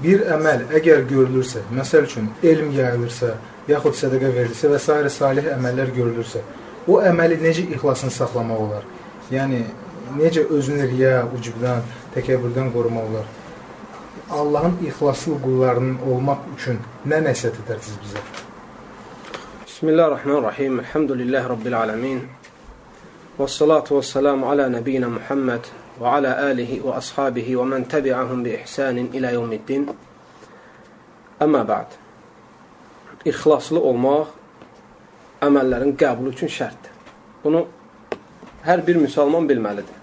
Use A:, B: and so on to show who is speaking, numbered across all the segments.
A: bir əməl əgər görülürsə, məsəl üçün elm yayılırsa, yaxud sədəqə verilirsə və s. salih əməllər görülürsə, o əməli necə ixlasını saxlamaq olar? Yəni, necə özünü riya, ucubdan, təkəbbürdən qorumaq olar? Allahın ixlaslı qullarının olmaq üçün nə nəsihət edərsiniz bizə?
B: Bismillahirrahmanirrahim. Elhamdülillahi Rabbil alemin. Vessalatu vesselamu ala nebiyyina Muhammed və ala alihi və ashabihi və mən təbi'ahum bi ihsanin ilə yevmiddin. Əmmə ba'd. İxlaslı olmaq əməllərin qəbulu üçün şərtdir. Bunu hər bir müsəlman bilməlidir.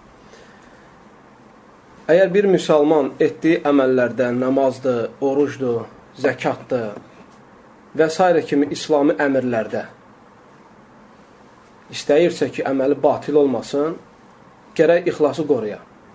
B: Əgər bir müsəlman etdiyi əməllərdən namazdır, orucdur, zəkatdır və s. kimi İslami əmrlərdə istəyirsə ki, əməli batil olmasın, gərək ixlası qoruya.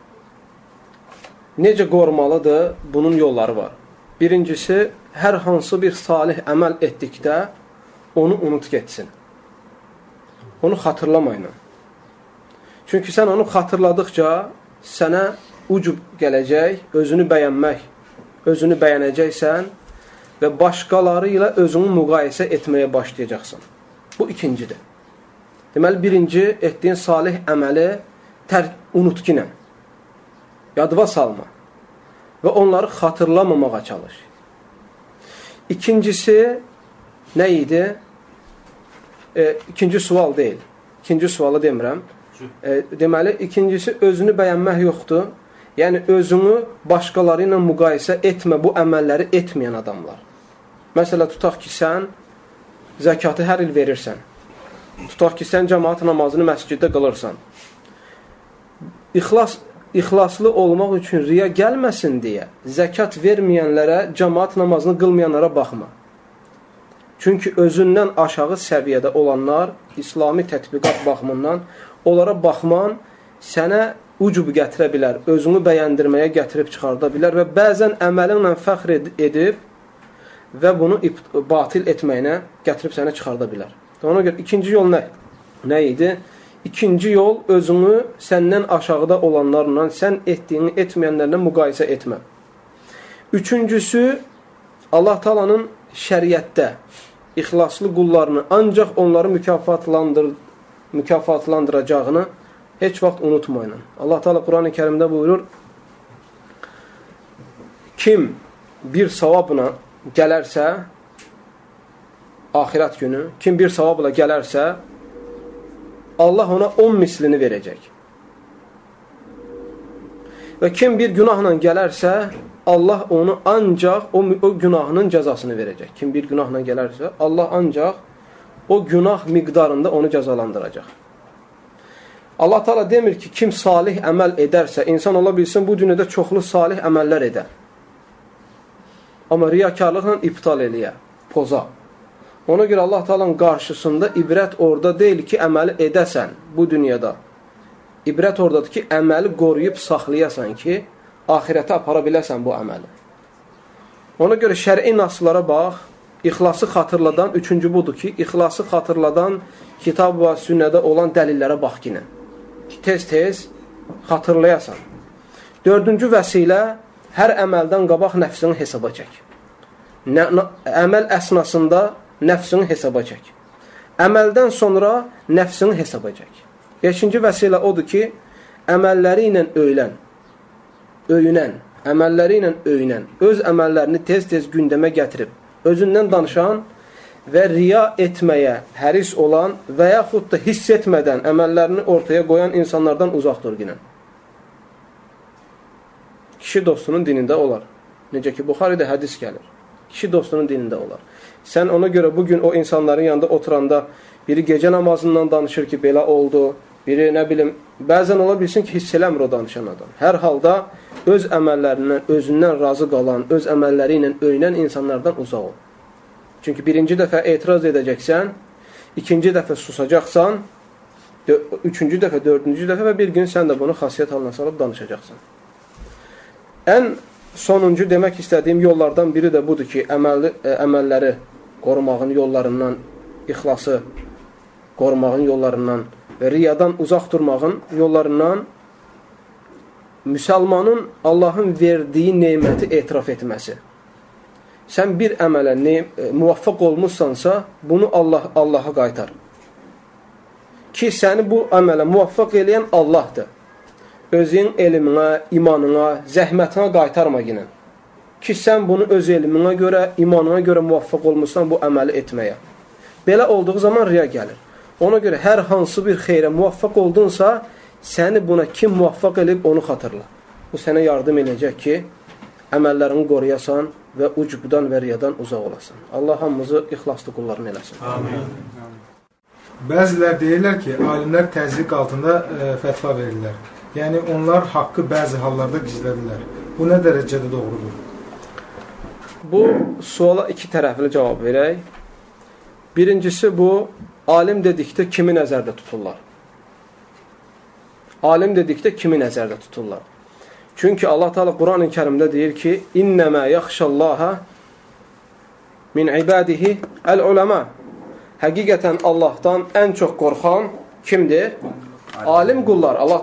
B: Necə qorumalıdır? Bunun yolları var. Birincisi, hər hansı bir salih əməl etdikdə onu unut getsin. Onu xatırlamayın. Çünki sən onu xatırladıqca sənə ucub gələcək, özünü bəyənmək, özünü bəyənəcəksən və başqaları ilə özünü müqayisə etməyə başlayacaqsan. Bu ikincidir. Deməli, birinci, etdiyin salih əməli unutqinə, yadıva salma və onları xatırlamamağa çalış. İkincisi, nə idi? İkinci sual deyil. İkinci sualı demirəm. Deməli, ikincisi, özünü bəyənmək yoxdur. Yəni, özünü başqaları ilə müqayisə etmə, bu əməlləri etməyən adamlar. Məsələ, tutaq ki, sən zəkatı hər il verirsən. Tutaq ki, sən cəmaat namazını məsciddə qılırsan. İxlaslı olmaq üçün riya gəlməsin deyə zəkat verməyənlərə, cəmaat namazını qılmayanlara baxma. Çünki özündən aşağı səviyyədə olanlar, İslami tətbiqat baxımından, onlara baxman sənə ucub gətirə bilər, özünü bəyəndirməyə gətirib çıxarda bilər və bəzən əməlinlə fəxr edib və bunu batil etməyinə gətirib sənə çıxarda bilər. Ona görə ikinci yol nə idi? İkinci yol özünü səndən aşağıda olanlarla, sən etdiyini etməyənlərlə müqayisə etmə. Üçüncüsü, Allah Taala'nın şəriətdə ixlaslı qullarını ancaq onları mükafatlandıracağını heç vaxt unutmayın. Allah Teala Quran-ı Kərimdə buyurur, kim bir savabla gələrsə, axirət günü, kim bir savabla gələrsə, Allah ona 10 mislini verəcək. Və kim bir günahla gələrsə, Allah onu ancaq o günahının cəzasını verəcək. Kim bir günahla gələrsə, Allah ancaq o günah miqdarında onu cəzalandıracaq. Allah Teala demir ki, kim salih əməl edərsə, insan ola bilsin, bu dünyada çoxlu salih əməllər edər. Amma riyakarlıqla iptal eləyə, poza. Ona görə Allah Teala'nın qarşısında ibrət orada deyil ki, əməli edəsən bu dünyada. İbrət oradadır ki, əməli qoruyub saxlayasan ki, ahirətə apara biləsən bu əməli. Ona görə şəri naslara bax, ixlası xatırladan, üçüncü budur ki, ixlası xatırladan kitab və sünnədə olan dəlillərə bax yine. Tez-tez xatırlayasan. Dördüncü vəsilə, hər əməldən qabaq nəfsini hesaba çək. Əməl əsnasında nəfsini hesaba çək. Əməldən sonra nəfsini hesaba çək. Beşinci vəsilə odur ki, əməlləri ilə öyünən, öz əməllərini tez-tez gündəmə gətirib, özündən danışan və riya etməyə həris olan və yaxud da hiss etmədən əməllərini ortaya qoyan insanlardan uzaq dur ginən. Kişi dostunun dinində olar. Necə ki, Buxaridə hədis gəlir. Kişi dostunun dinində olar. Sən ona görə bugün o insanların yanında oturanda biri gecə namazından danışır ki, belə oldu, biri nə bilim, bəzən ola bilsin ki, hiss eləmir o danışan adam. Hər halda öz əməllərindən, özündən razı qalan, öz əməlləri ilə öyünən insanlardan uzaq ol. Çünki birinci dəfə etiraz edəcəksən, ikinci dəfə susacaqsan, üçüncü dəfə, dördüncü dəfə və bir gün sən də bunu xasiyyət halına salıb danışacaqsan. Ən sonuncu demək istədiyim yollardan biri də budur ki, əməlləri qorumağın yollarından, ixlası qorumağın yollarından və riyadan uzaq durmağın yollarından müsəlmanın Allahın verdiyi neməti etiraf etməsi. sən bir əmələ muvaffaq olmuşsansa, bunu Allaha qaytar. Ki, səni bu əmələ muvaffaq eləyən Allahdır. Özün elminə, imanına, zəhmətinə qaytarma yine. Ki, sən bunu öz elminə görə, imanına görə muvaffaq olmuşsan bu əməli etməyə. Belə olduğu zaman riya gəlir. Ona görə hər hansı bir xeyrə muvaffaq oldunsa, səni buna kim muvaffaq edib onu xatırla. Bu sənə yardım edəcək ki, əməllərini qoruyasan və ucubdan və riyadan uzaq olasan. Allah hamımızı ixlaslı qullarını eləsin. Amin.
A: Bəzilər deyirlər ki, alimlər təzyiq altında fətva verirlər. Yəni, onlar haqqı bəzi hallarda gizlədirlər. Bu nə dərəcədə doğrudur?
B: Bu suala iki tərəfli cavab verək. Birincisi bu, alim dedikdə kimi nəzərdə tuturlar? Alim dedikdə kimi nəzərdə tuturlar? Çünki Allah Teala Quran-ı Kərimdə deyir ki, İnnəmə yaxşallaha min ibadihi əl-uləmə. Həqiqətən Allahdan ən çox qorxan kimdir? Alim qullar. Allah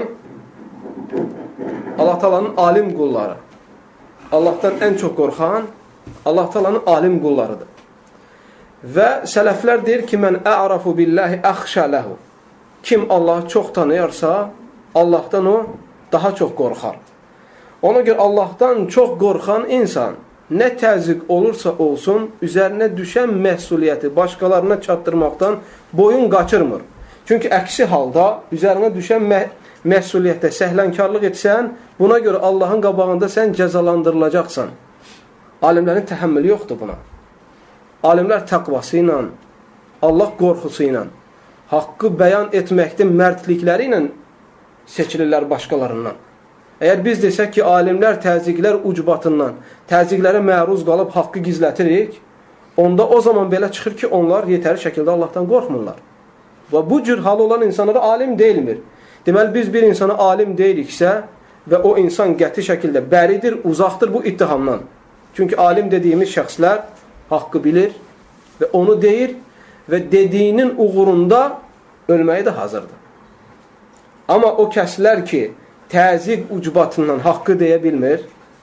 B: Teala'nın alim qulları. Allahdan ən çox qorxan Allah Teala'nın alim qullarıdır. Və sələflər deyir ki, mən ə'rafu billahi əxşə ləhu. Kim Allahı çox tanıyarsa, Allahdan o daha çox qorxar. Ona görə Allahdan çox qorxan insan nə təzyiq olursa olsun, üzərinə düşən məsuliyyəti başqalarına çatdırmaqdan boyun qaçırmır. Çünki əksi halda üzərinə düşən məsuliyyətdə səhlənkarlıq etsən, buna görə Allahın qabağında sən cəzalandırılacaqsan. Alimlərin təhəmmülü yoxdur buna. Alimlər təqvası ilə, Allah qorxusu ilə, haqqı bəyan etməkdə mərdlikləri ilə seçilirlər başqalarından. Əgər biz desək ki, alimlər təzyiqlər ucbatından, təzyiqlərə məruz qalıb haqqı gizlətirik, onda o zaman belə çıxır ki, onlar yetəri şəkildə Allahdan qorxmurlar. Və bu cür hal olan insanlara alim deyilmir. Deməli, biz bir insana alim deyiriksə və o insan qəti şəkildə bəridir, uzaqdır bu ittihamdan. Çünki alim dediyimiz şəxslər haqqı bilir və onu deyir və dediyinin uğrunda ölməyi də hazırdır. Amma o kəslər ki, təzyiq ucbatından haqqı deyə bilmir,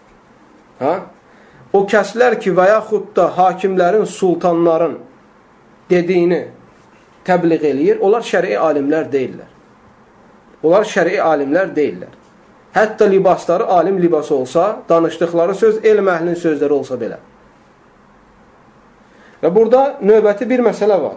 B: o kəslər ki, və yaxud da hakimlərin, sultanların dediyini təbliğ eləyir, onlar şəri alimlər deyirlər. Onlar şəri alimlər deyirlər. Hətta libasları alim libası olsa, danışdıqları söz elm əhlinin sözləri olsa belə. Və burada növbəti bir məsələ var.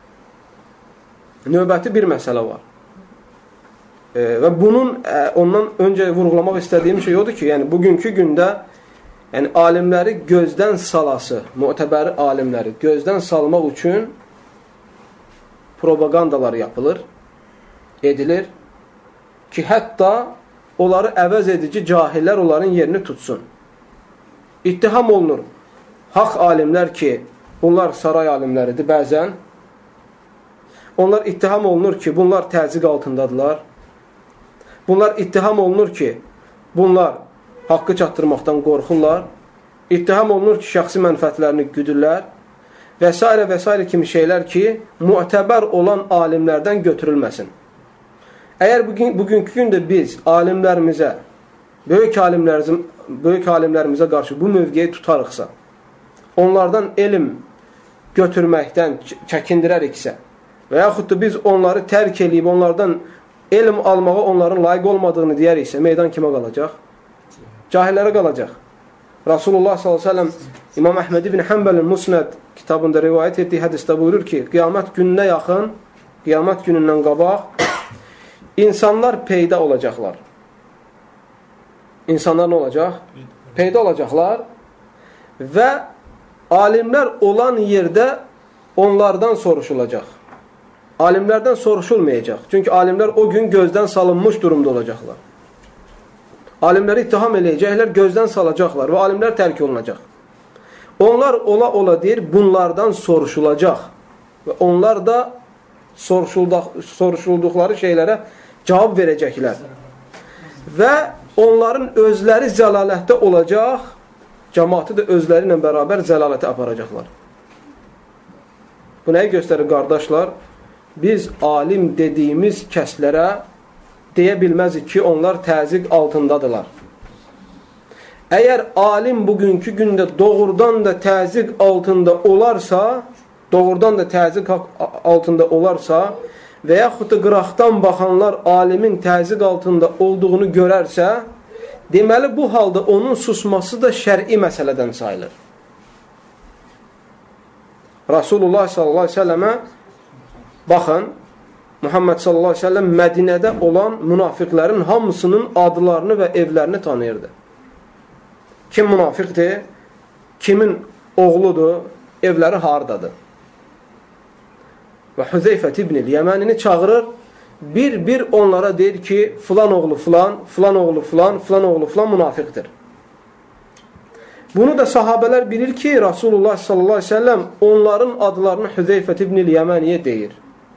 B: Növbəti bir məsələ var. Və bunun ondan öncə vurğulamaq istədiyim şey odur ki, yəni bugünkü gündə yəni alimləri gözdən salası, mütəbəri alimləri gözdən salmaq üçün propagandalar yapılır, edilir ki, hətta onları əvəz edici cahillər onların yerini tutsun. İttiham olunur. Haqq alimlər ki, bunlar saray alimləridir bəzən. Onlar ittiham olunur ki, bunlar təzyiq altındadılar. Bunlar ittiham olunur ki, bunlar haqqı çatdırmaqdan qorxurlar. İttiham olunur ki, şəxsi mənfəətlərini güdürlər. Və s. kimi şeylər ki, mütəbər olan alimlərdən götürülməsin. Əgər bugünkü gündə biz alimlərimizə, böyük alimlərimizə qarşı bu mövqeyi tutarıqsa, onlardan elm götürməkdən çəkindirəriksə və yaxud da biz onları tərk edib, onlardan elm almağa onların layiq olmadığını deyəriksə, meydan kimə qalacaq? Cahillərə qalacaq. Rasulullah s.ə.v İmam Əhməd ibn Həmbəlin Musnəd kitabında rivayət etdiyi hədisdə buyurur ki, qiyamət gününə yaxın, qiyamət günündən qabaq insanlar peyda olacaqlar. İnsanlar nə olacaq? Peyda olacaqlar və alimlər olan yerdə onlardan soruşulacaq. Alimlərdən soruşulmayacaq. Çünki alimlər o gün gözdən salınmış durumda olacaqlar. Alimləri ittiham eləyəcəklər, gözdən salacaqlar və alimlər tərk olunacaq. Onlar ola deyir, bunlardan soruşulacaq. Və onlar da soruşulduqları şeylərə cavab verəcəklər. Və onların özləri zəlalətdə olacaq, cəmaatı da özləri ilə bərabər zəlalətə aparacaqlar. Bu nəyi göstərir, qardaşlar? Biz alim dediyimiz kəslərə deyə bilməzik ki, onlar təzyiq altındadılar. Əgər alim bugünkü gündə doğrudan da təzyiq altında olarsa, və yaxud da qıraqdan baxanlar alimin təzyiq altında olduğunu görərsə, deməli bu halda onun susması da şər'i məsələdən sayılır. Rasulullah sallallahu aleyhi ve sellemə baxın, Muhammed sallallahu aleyhi ve sellem Mədinədə olan münafiqlərin hamısının adlarını və evlərini tanıyırdı. Kim münafiqdir, kimin oğludur, evləri hardadır. Və Hüzeyfət ibn-i Yəmənini çağırır, bir onlara deyir ki, filan oğlu filan, filan oğlu filan, filan oğlu filan münafiqdir. Bunu da sahabələr bilir ki, Rasulullah sallallahu aleyhi ve sellem onların adlarını Hüzeyfət ibn-i Yəməniyə deyir.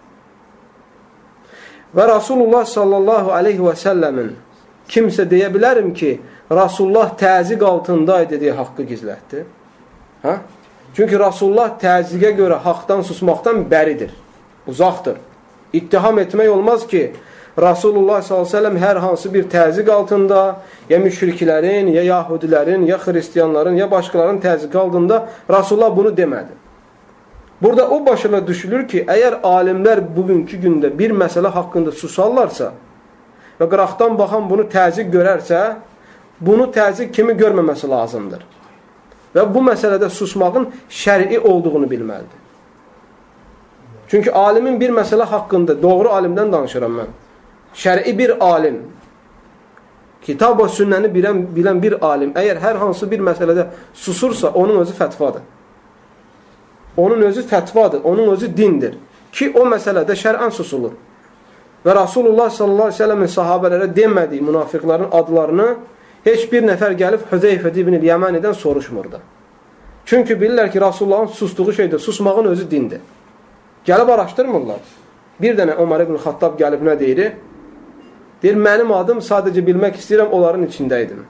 B: Və Rasulullah sallallahu aleyhi ve sellemin kimsə deyə bilərim ki, Rasulullah təzyiq altındaydı deyə haqqı gizlətdi. Ha? Çünki Rasulullah təzyiqə görə haqdan susmaqdan bəridir, uzaqdır. İttiham etmək olmaz ki, Rasulullah sallallahu aleyhi ve sellem hər hansı bir təzyiq altında, ya müşriklərin, ya yahudilərin, ya xristiyanların, ya başqalarının təzyiq altında Rasulullah bunu demədi. Burada o başına düşülür ki, əgər alimlər bugünkü gündə bir məsələ haqqında susarlarsa və qıraqdan baxan bunu təzyiq görərsə, bunu təzyiq kimi görməməsi lazımdır. Və bu məsələdə susmağın şər'i olduğunu bilməlidir. Çünki alimin bir məsələ haqqında, doğru alimdən danışıram mən, şər'i bir alim, kitab və sünnəni bilən bir alim, əgər hər hansı bir məsələdə susursa, onun özü fətvadır. Onun özü fətvadır, onun özü dindir. Ki, o məsələdə şər'ən susulur. Və Rasulullah sallallahu aleyhi ve sellemin sahabələrə demədiyi münafiqlərin adlarını heç bir nəfər gəlib Hüzeyfət ibn-i Yəmənidən soruşmurdu. Çünki bilirlər ki, Rasulullahın sustuğu şeydir, susmağın özü dindir. Gəlib araşdırmırlar. Bir dənə Ömər ibn Xattab gəlib nə deyir? Deyir, mənim adım sadəcə bilmək istəyirəm, onların içindəydim.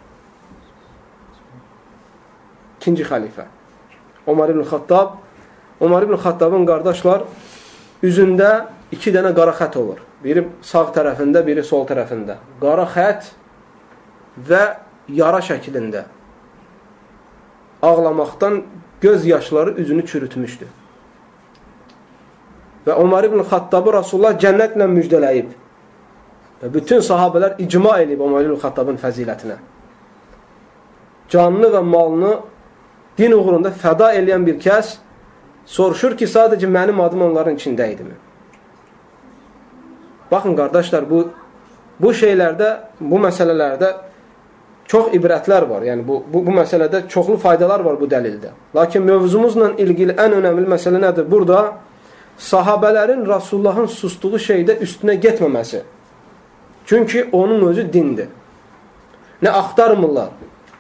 B: İkinci xəlifə. Ömər ibn Xattab. Ömər ibn Xattabın qardaşlar üzündə 2 dənə qara xət olur. Biri sağ tərəfində, biri sol tərəfində. Qara xət və yara şəklində. Ağlamaqdan göz yaşları üzünü çürütmüşdü. Və Ömər ibn Xattabı Rasulullah cənnətlə müjdələyib. Və bütün sahabələr icma edib Ömər ibn Xattabın fəzilətinə. Canını və malını din uğrunda fəda eləyən bir kəs soruşur ki, sadəcə mənim adım onların içində idimi? Baxın, qardaşlar, bu şeylərdə, bu məsələlərdə çox ibrətlər var. Yəni, bu məsələdə çoxlu faydalar var bu dəlildə. Lakin mövzumuzla ilgili ən önəmli məsələ nədir? Burada sahabələrin Rasulullahın sustuğu şeydə üstünə getməməsi. Çünki onun özü dindir. Nə axtarmırlar.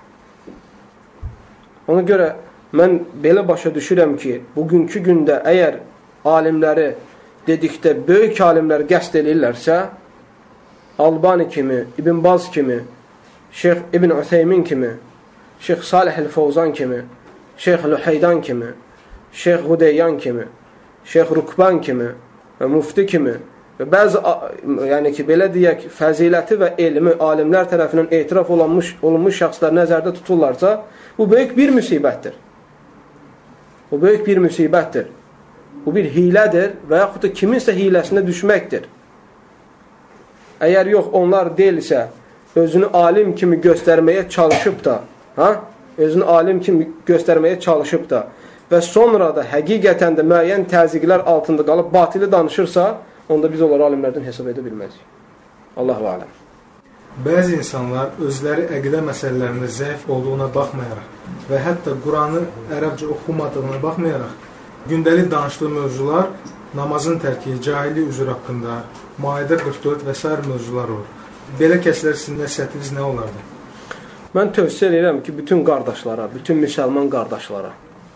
B: Ona görə mən belə başa düşürəm ki, bugünkü gündə əgər alimləri dedikdə böyük alimlər qəsd edirlərsə, Albani kimi, İbn Baz kimi, Şeyx İbn Ütheymin kimi, Şeyx Salih el-Fovzan kimi, Şeyx Lüheydan kimi, Şeyx Hudeyyan kimi, Şeyx Rukban kimi və Mufti kimi və bəzi, yəni ki, belə deyək, fəziləti və elmi alimlər tərəfindən etiraf olunmuş şəxslər nəzərdə tuturlarsa, bu böyük bir müsibətdir. Bu böyük bir müsibətdir. Bu bir hilədir və yaxud da kiminsə hiləsinə düşməkdir. Əgər yox, onlar deyilsə, özünü alim kimi göstərməyə çalışıb da, özünü alim kimi göstərməyə çalışıb da və sonra da həqiqətən də müəyyən təzyiqlər altında qalıb batili danışırsa, onda biz onları alimlərdən hesab edə bilməzik. Allahu aləm.
A: Bəzi insanlar özləri əqidə məsələlərində zəif olduğuna baxmayaraq və hətta Quranı ərəbcə oxumadığına baxmayaraq, gündəlik danışdığı mövzular namazın tərki, cahillik üzr haqqında, Maidə 44 və s. mövzular olur. Belə kəslər sizin nəsihətiniz nə olardı?
B: Mən tövsiyə edirəm ki, bütün qardaşlara, bütün müsəlman qardaşlara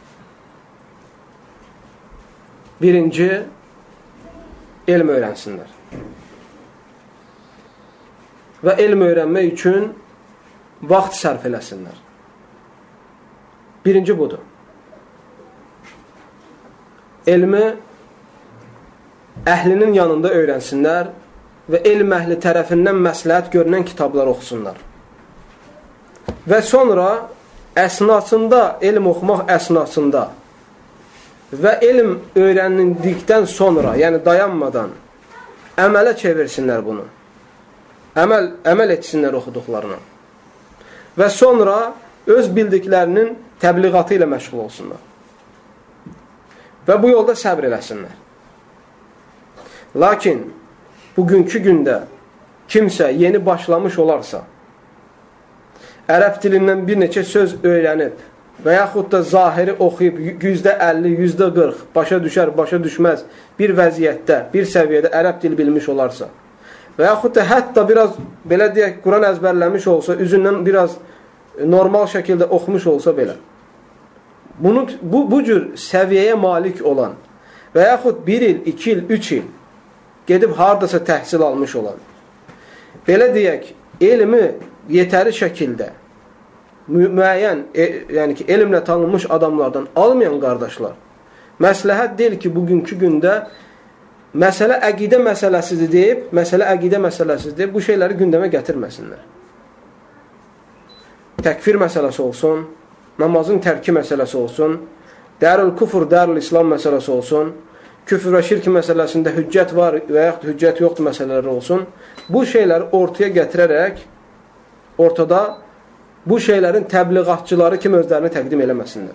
B: birinci, elm öyrənsinlər. Və elm öyrənmək üçün vaxt sərf eləsinlər. Birinci budur. Elmi əhlinin yanında öyrənsinlər və elm əhli tərəfindən məsləhət görünən kitablar oxusunlar. Və sonra əsnasında, elm oxumaq əsnasında və elm öyrənildikdən sonra, yəni dayanmadan əmələ çevirsinlər bunu. Əməl etsinlər oxuduqlarına. Və sonra öz bildiklərinin təbliğatı ilə məşğul olsunlar. Və bu yolda səbr eləsinlər. Lakin bugünkü gündə kimsə yeni başlamış olarsa, ərəb dilindən bir neçə söz öyrənib və yaxud da zahiri oxuyub %50, %40 başa düşər, başa düşməz bir vəziyyətdə, bir səviyyədə ərəb dil bilmiş olarsa və yaxud da hətta biraz, belə deyək, Quran əzbərləmiş olsa, üzündən biraz normal şəkildə oxumuş olsa belə, bu cür səviyyəyə malik olan və yaxud 1 il, 2 il, 3 il gedib haradasa təhsil almış olan, belə deyək, elmi yetəri şəkildə müəyyən, yəni ki, elmlə tanınmış adamlardan almayan qardaşlar, məsləhət deyil ki, bugünkü gündə məsələ əqidə məsələsidir deyib, bu şeyləri gündəmə gətirməsinlər. Təkfir məsələsi olsun, namazın tərki məsələsi olsun, dərül küfr, dərül İslam məsələsi olsun, küfr və şirk məsələsində hüccət var və yaxud hüccət yoxdur məsələləri olsun, bu şeyləri ortaya gətirərək, ortada bu şeylərin təbliğatçıları kimi özlərini təqdim eləməsinlər.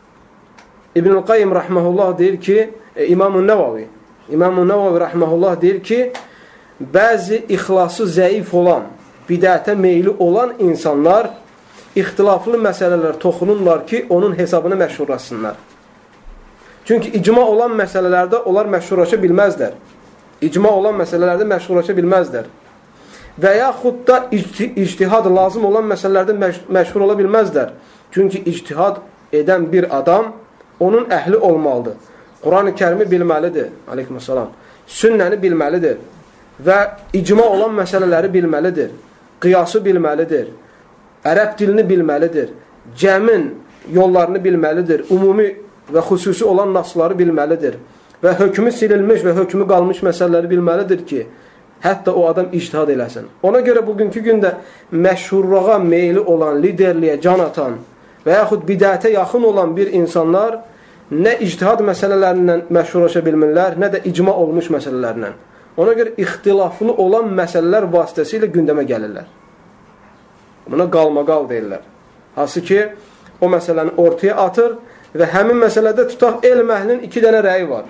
B: İbn-i Qayyim rəhməhullah deyir ki, İmam-ı Nəvavi rəhməhullah deyir ki, bəzi ixlası zəif olan, bidətə meyli olan insanlar ixtilaflı məsələlər toxunurlar ki, onun hesabını məşhurlasınlar. Çünki icma olan məsələlərdə onlar məşhurlaşa bilməzlər. İcma olan məsələlərdə məşhurlaşa bilməzlər. Və yaxud da ictihad lazım olan məsələlərdə məşhur ola bilməzlər. Çünki ictihad edən bir adam onun əhli olmalıdır. Quran-ı Kərimi bilməlidir, aleykümselam. Sünnəni bilməlidir və icma olan məsələləri bilməlidir. Qiyası bilməlidir. Ərəb dilini bilməlidir. Cəmin yollarını bilməlidir. Ümumi və xüsusi olan nasları bilməlidir. Və hökmü silinmiş və hökmü qalmış məsələləri bilməlidir ki, hətta o adam ictihad eləsin. Ona görə bugünkü gündə məşhurluğa meyli olan, liderliyə can atan və yaxud bidətə yaxın olan bir insanlar nə ictihad məsələlərindən məşhurlaşa bilmirlər, nə də icma olmuş məsələlərindən. Ona görə ixtilaflı olan məsələlər vasitəsilə gündəmə gəlirlər. Buna qalmaqal deyirlər. Hansı ki, o məsələni ortaya atır və həmin məsələdə tutaq elm əhlinin 2 dənə rəyi var.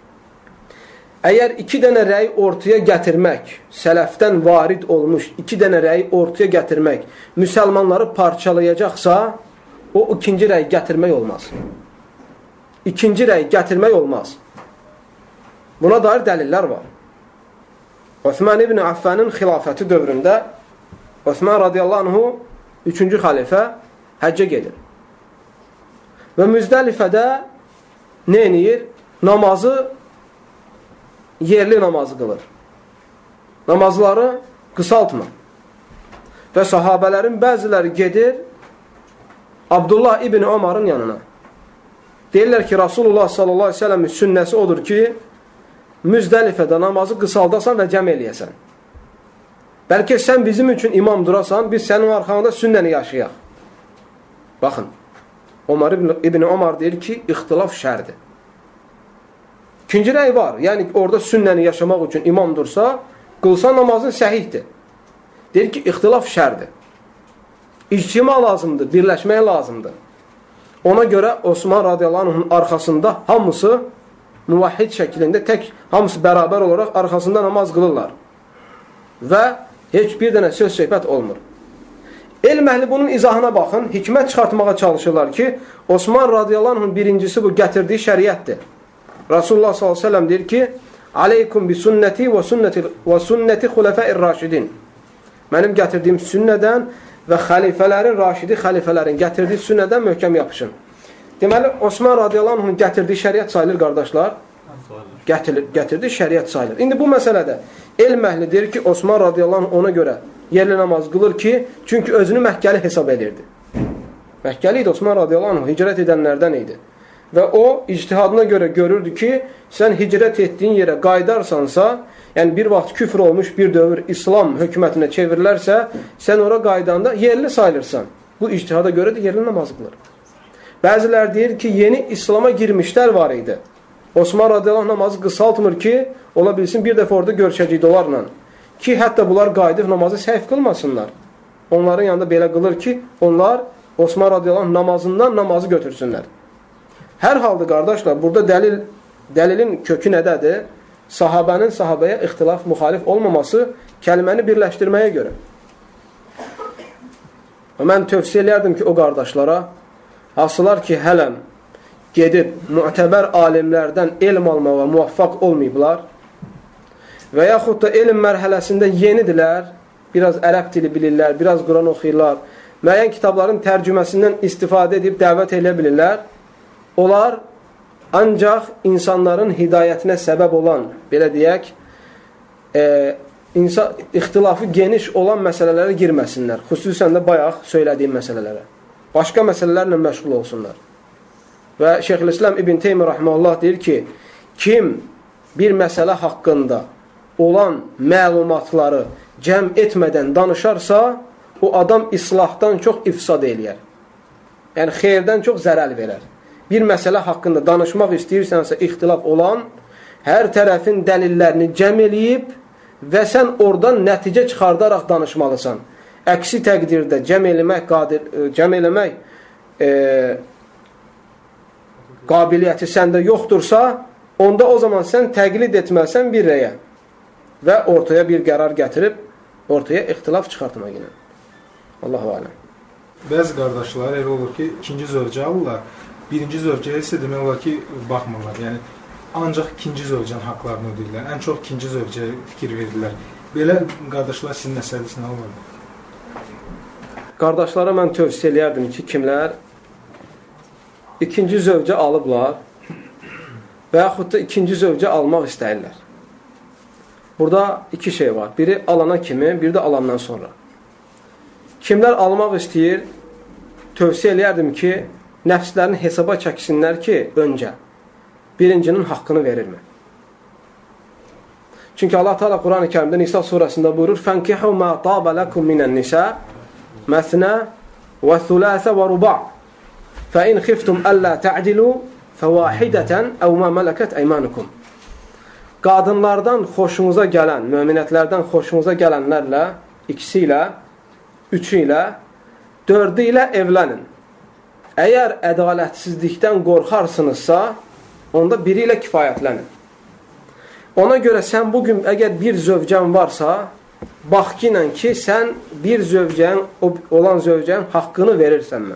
B: Əgər 2 dənə rəyi ortaya gətirmək, sələfdən varid olmuş 2 dənə rəyi ortaya gətirmək müsəlmanları parçalayacaqsa, o ikinci rəyi gətirmək olmaz. İkinci rəyi gətirmək olmaz. Buna dair dəlillər var. Osman ibn Affanın xilafəti dövründə Osman radiyallahu anhu 3-cü xalifə həccə gedir. Və Müzdəlifədə nə edir? Namazı yerli namazı qılır. Namazları qısaltma. Və sahabələrin bəziləri gedir Abdullah ibn Ömarın yanına. Deyirlər ki, Rasulullah sallallahu aleyhi ve sellemin sünnəsi odur ki, Müzdəlifədə namazı qısaldasan və cəm eləyəsən. Bəlkə sən bizim üçün imam durasan, biz sənin arxanda sünnəni yaşayaq. Baxın, İbn Ömar deyir ki, ixtilaf şərdir. İkinci rəy var. Yəni, orada sünnəni yaşamaq üçün imam dursa, qılsa namazın səhihdir. Deyir ki, ixtilaf şərdir. İctima lazımdır, birləşmək lazımdır. Ona görə Osman radiyallahu anh'ın arxasında hamısı müvahhid şəklində hamısı bərabər olaraq arxasında namaz qılırlar. Və heç bir dənə söz söhbət olmur. Elm əhli bunun izahına baxın, hikmət çıxartmağa çalışırlar ki, Osman radiyallahu anh'ın birincisi bu gətirdiyi şəriətdir. Rasulullah sallallahu aleyhi ve sellem deyir ki, aleykum bi sünnəti və sünnəti xulefəir raşidin. Mənim gətirdiyim sünnədən və xəlifələrin, raşidi xəlifələrin gətirdiyi sünnədən möhkəm yapışın. Deməli, Osman radiyallahu anh'ın gətirdiyi şəriət sayılır, qardaşlar. Gətirdiyi şəriət sayılır. İndi bu məsələdə elm əhli deyir ki, Osman radiyallahu anh ona görə yerli namaz qılır ki, çünki özünü Məkkəli hesab edirdi. Məkkəli idi Osman radiyallahu anh, hicrət edənlərdən idi. Və o, ictihadına görə görürdü ki, sən hicrət etdiyin yerə qaydarsansa, yəni bir vaxt küfr olmuş bir dövr İslam hökumətinə çevrilərsə, sən ora qaydanda yerli sayılırsan. Bu ictihada görə də yerli namazı qılır. Bəzilər deyir ki, yeni İslam'a girmişlər var idi. Osman radiyallahu namazı qısaltmır ki, ola bilsin bir dəfə orada görüşəcəkdi onlarla. Ki, hətta bunlar qayıdıb namazı səhv qılmasınlar. Onların yanında belə qılır ki, onlar Osman radiyallahu namazından namazı götürsünlər. Hər halda qardaşlar, burada dəlilin kökü nədədir? Sahabənin sahabəyə ixtilaf, müxalif olmaması kəliməni birləşdirməyə görə. Mən tövsiyə eləyərdim ki, o qardaşlara, hansılar ki, hələm gedib müətəbər alimlərdən elm almağa muvaffaq olmayıblar və yaxud da elm mərhələsində yenidirlər, biraz ərəb dili bilirlər, biraz Quran oxuyurlar, müəyyən kitabların tərcüməsindən istifadə edib dəvət edə bilirlər. Onlar ancaq insanların hidayətinə səbəb olan, belə deyək, ixtilafı geniş olan məsələlərə girməsinlər. Xüsusən də bayaq söylədiyim məsələlərə. Başqa məsələlərlə məşğul olsunlar. Və Şeyxülislam İbn Teymiyyə rahimehullah deyir ki, kim bir məsələ haqqında olan məlumatları cəm etmədən danışarsa, o adam islahdan çox ifsad eləyər. Yəni, xeyirdən çox zərəl verər. Bir məsələ haqqında danışmaq istəyirsənsə, ixtilaf olan, hər tərəfin dəlillərini cəm eləyib və sən oradan nəticə çıxardaraq danışmalısan. Əksi təqdirdə cəm eləmək qabiliyyəti səndə yoxdursa, onda o zaman sən təqlid etməsən bir rəyə və ortaya bir qərar gətirib, ortaya ixtilaf çıxartmaq ilə. Allahu aləm.
A: Bəzi qardaşlar elə olur ki, ikinci zövcə alırlar, birinci zövcəyə isə demək olar ki, baxmırlar. Yəni, ancaq ikinci zövcənin haqlarını ödəyirlər. Ən çox ikinci zövcəyə fikir verirlər. Belə qardaşlar sizin nəsəliz nə olur?
B: Qardaşlara mən tövsiyə eləyərdim ki, kimlər ikinci zövcə alıblar və yaxud da ikinci zövcə almaq istəyirlər. Burada iki şey var. Biri alana kimi, biri də alandan sonra. Kimlər almaq istəyir, tövsiyə eləyərdim ki, nəfslərini hesaba çəksinlər ki, öncə birincinin haqqını verirmi? Çünki Allah Teala Quran-ı Kərimdə Nisa surəsində buyurur: "Fənkihu ma taba lakum minan nisa masna və thulatha və ruba'. Fa in khiftum alla ta'dilu fawahidatan aw ma malakat aymanukum." Qadınlardan xoşunuza gələn, möminətlərdən xoşunuza gələnlərlə, ikisi ilə, üçü ilə, dördü ilə evlənin. Əgər ədalətsizlikdən qorxarsınızsa, onda biri ilə kifayətlənin. Ona görə sən bugün əgər bir zövcən varsa, bax ki, sən bir olan zövcənin haqqını verirsənmə.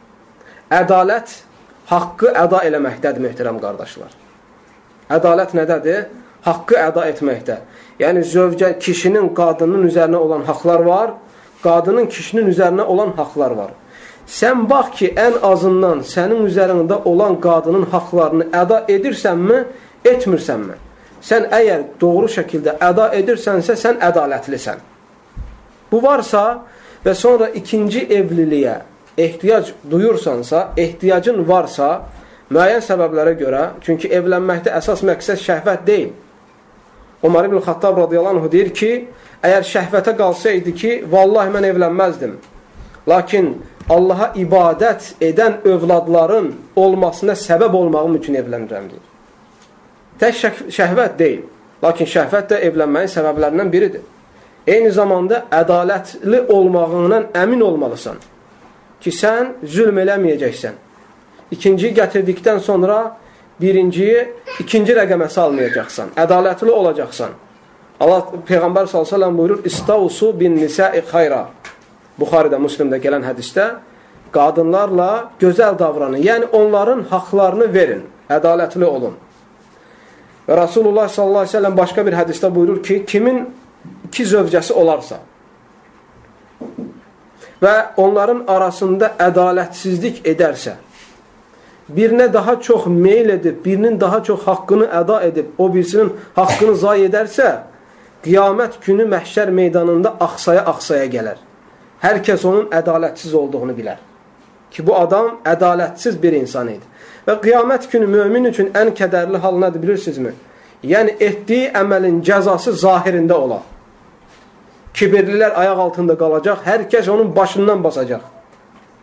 B: Ədalət haqqı əda eləməkdədir, möhtərəm qardaşlar. Ədalət nədədir? Haqqı əda etməkdə. Yəni, kişinin qadının üzərinə olan haqlar var, qadının kişinin üzərinə olan haqlar var. Sən bax ki, ən azından sənin üzərində olan qadının haqlarını əda edirsənmi, etmirsənmi? Sən əgər doğru şəkildə əda edirsənsə, sən ədalətlisən. Bu varsa və sonra ikinci evliliyə ehtiyac duyursansa, ehtiyacın varsa, müəyyən səbəblərə görə, çünki evlənməkdə əsas məqsəd şəhvət deyil. Ömər ibn Xattab radiyallahu anh deyir ki, əgər şəhvətə qalsaydı ki, vallahi mən evlənməzdim. Lakin Allaha ibadət edən övladların olmasına səbəb olmağım üçün evlənirəm deyir. Tək şəhvət deyil. Lakin şəhvət də evlənməyin səbəblərindən biridir. Eyni zamanda ədalətli olmağından əmin olmalısan ki, sən zülm eləməyəcəksən. İkinciyi gətirdikdən sonra birinciyi ikinci rəqəmə salmayacaqsan. Ədalətli olacaqsan. Allah Peyğəmbər s.ə.v buyurur: "İstavsu bin nisai xayra." Buxaridə, Müslimdə gələn hədisdə qadınlarla gözəl davranın. Yəni, onların haqlarını verin. Ədalətli olun. Və Rasulullah s.ə.v başqa bir hədisdə buyurur ki, kimin iki zövcəsi olarsa və onların arasında ədalətsizlik edərsə, birinə daha çox meyl edib, birinin daha çox haqqını əda edib, o birisinin haqqını zayi edərsə, qiyamət günü məhşər meydanında axsaya gələr. Hər kəs onun ədalətsiz olduğunu bilər. Ki, bu adam ədalətsiz bir insan idi. Və qiyamət günü mömin üçün ən kədərli hal nədir bilirsinizmi? Yəni, etdiyi əməlin cəzası zahirində olar. Kibirlilər ayaq altında qalacaq, hər kəs onun başından basacaq.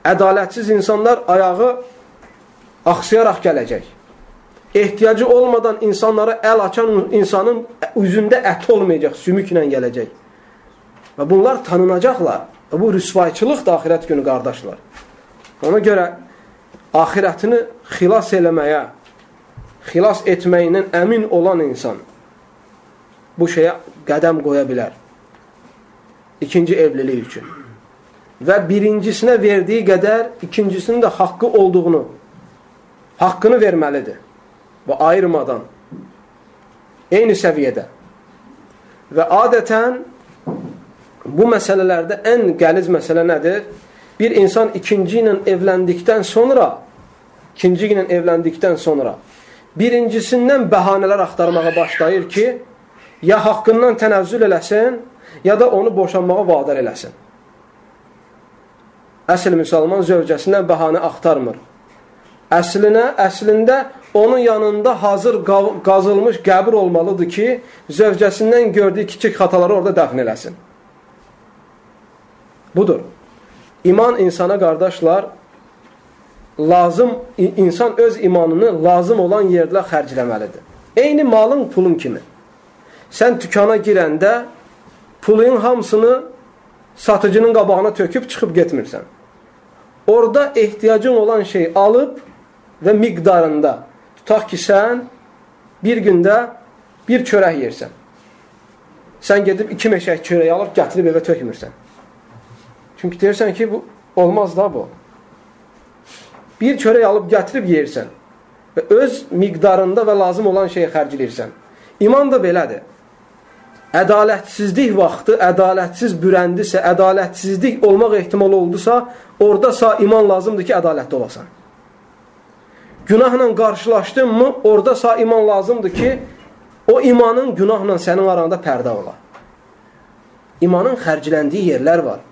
B: ədalətsiz insanlar ayağı axsayaraq gələcək. Ehtiyacı olmadan insanlara əl açan insanın üzündə ət olmayacaq, sümüklə gələcək. Və bunlar tanınacaqlar. Və bu rüsvayçılıqdır axirət günü, qardaşlar. Ona görə axirətini xilas eləməyə, xilas etməyindən əmin olan insan bu şeyə qədəm qoya bilər. İkinci evlilik üçün. Və birincisinə verdiyi qədər ikincisinin də haqqı olduğunu, haqqını verməlidir. Və ayırmadan, eyni səviyyədə. Və adətən bu məsələlərdə ən qəliz məsələ nədir? Bir insan ikinci ilə evləndikdən sonra birincisindən bəhanələr axtarmağa başlayır ki, ya haqqından tənəzzül eləsin, ya da onu boşanmağa vadar eləsin. Əsl müsəlman zövcəsindən bəhanə axtarmır. Əslində onun yanında hazır qazılmış qəbir olmalıdır ki, zövcəsindən gördüyü kiçik xataları orada dəfn eləsin. Budur. İman insana, qardaşlar, insan öz imanını lazım olan yerdə xərcləməlidir. Eyni malın, pulun kimi. Sən dükana girəndə pulun hamısını satıcının qabağına töküb çıxıb getmirsən. Orada ehtiyacın olan şeyi alıb və miqdarında, tutaq ki, sən bir gündə bir çörək yersən. Sən gedib 2 meşək çörək alıb gətirib evə tökmürsən. Çünki deyirsən ki, bu olmaz da bu. Bir çörək alıb gətirib yersən və öz miqdarında və lazım olan şeyi xərcləyirsən. İman da belədir. Ədalətsizlik vaxtı, ədalətsiz bürəndisə, ədalətsizlik olmaq ehtimalı oldusa, oradasa iman lazımdır ki, ədalətli olasan. Günahla qarşılaşdın mı, oradasa iman lazımdır ki, o imanın günahla sənin aranda pərdə ola. İmanın xərcləndiyi yerlər var.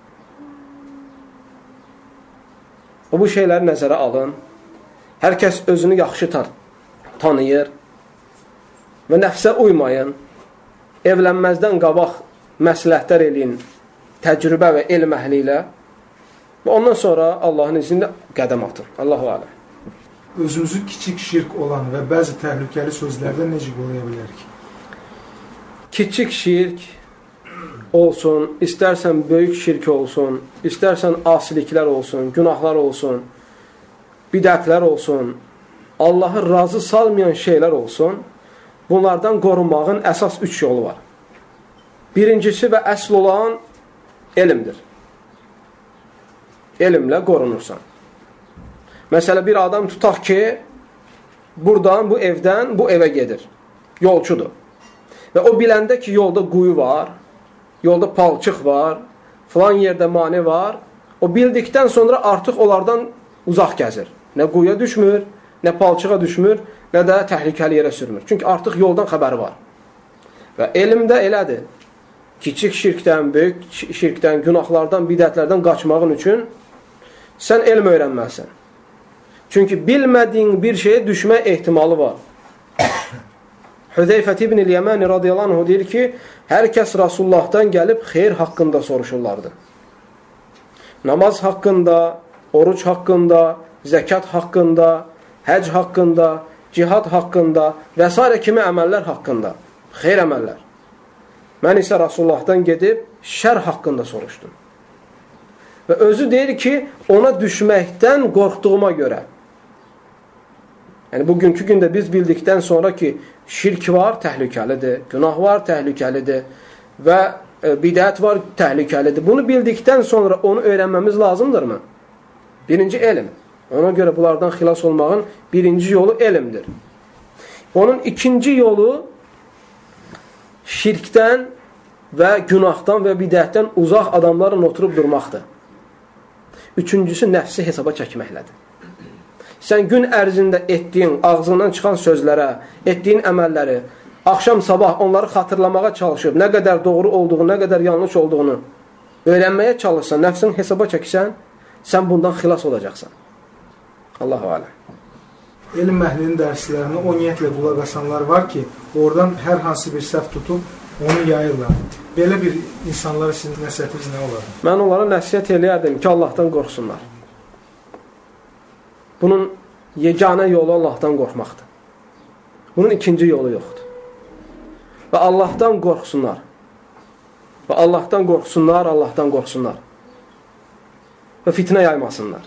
B: Bu şeyləri nəzərə alın. Hər kəs özünü yaxşı tanıyır və nəfsə uymayın. Evlənməzdən qabaq məsləhətlər eləyin, təcrübə və elm əhli ilə və ondan sonra Allahın izində qədəm atın. Allahu aləm.
A: Özümüzü kiçik şirk olan və bəzi təhlükəli sözlərdən necə qoruya bilərik?
B: Kiçik şirk olsun, istərsən böyük şirk olsun, istərsən asiliklər olsun, günahlar olsun, bidətlər olsun, Allahı razı salmayan şeylər olsun, bunlardan qorunmağın əsas 3 yolu var. Birincisi və əsl olan elmdir. Elmlə qorunursan. Məsələ bir adam tutaq ki, buradan, bu evdən, bu evə gedir. Yolçudur. Və o biləndə ki, yolda quyu var, yolda palçıq var, filan yerdə mane var. O bildikdən sonra artıq onlardan uzaq gəzir. Nə quyuya düşmür, nə palçığa düşmür, nə də təhlükəli yerə sürmür. Çünki artıq yoldan xəbəri var. Və elmdə elədir. Kiçik şirkdən, böyük şirkdən, günahlardan, bidətlərdən qaçmağın üçün sən elm öyrənməlisən. Çünki bilmədiyin bir şeyə düşmə ehtimalı var. Hüzeyfət ibn el-Yəməni radiyallahu anh deyir ki, hər kəs Rasulullahdan gəlib xeyr haqqında soruşurlardı. Namaz haqqında, oruç haqqında, zəkat haqqında, həc haqqında, cihad haqqında və s. kimi əməllər haqqında, xeyr əməllər. Mən isə Rasulullahdan gedib şər haqqında soruşdum. Və özü deyir ki, ona düşməkdən qorxduğuma görə. Yəni, bugünkü gündə biz bildikdən sonra ki, şirk var, təhlükəlidir, günah var, təhlükəlidir və bidət var, təhlükəlidir. Bunu bildikdən sonra onu öyrənməmiz lazımdırmı? Birinci elm. Ona görə bunlardan xilas olmağın birinci yolu elmdir. Onun ikinci yolu şirkdən və günahdan və bidətdən uzaq adamların oturub durmaqdır. Üçüncüsü nəfsi hesaba çəkməklədir. Sən gün ərzində etdiyin, ağzından çıxan sözlərə, etdiyin əməlləri, axşam sabah onları xatırlamağa çalışıb, nə qədər doğru olduğunu, nə qədər yanlış olduğunu öyrənməyə çalışsan, nəfsini hesaba çəksən, sən bundan xilas olacaqsan. Allahu aləm.
A: Elm əhlinin dərslərini o niyyətlə qulaq asanlar var ki, oradan hər hansı bir səhv tutub, onu yayırlar. Belə bir insanlara sizin nəsiyyətiniz nə olar?
B: Mən onlara nəsiyyət eləyərdim ki, Allahdan qorxsunlar. Bunun yeganə yolu Allahdan qorxmaqdır. Bunun ikinci yolu yoxdur. Və Allahdan qorxsunlar. Və Allahdan qorxsunlar, Allahdan qorxsunlar. Və fitnə yaymasınlar.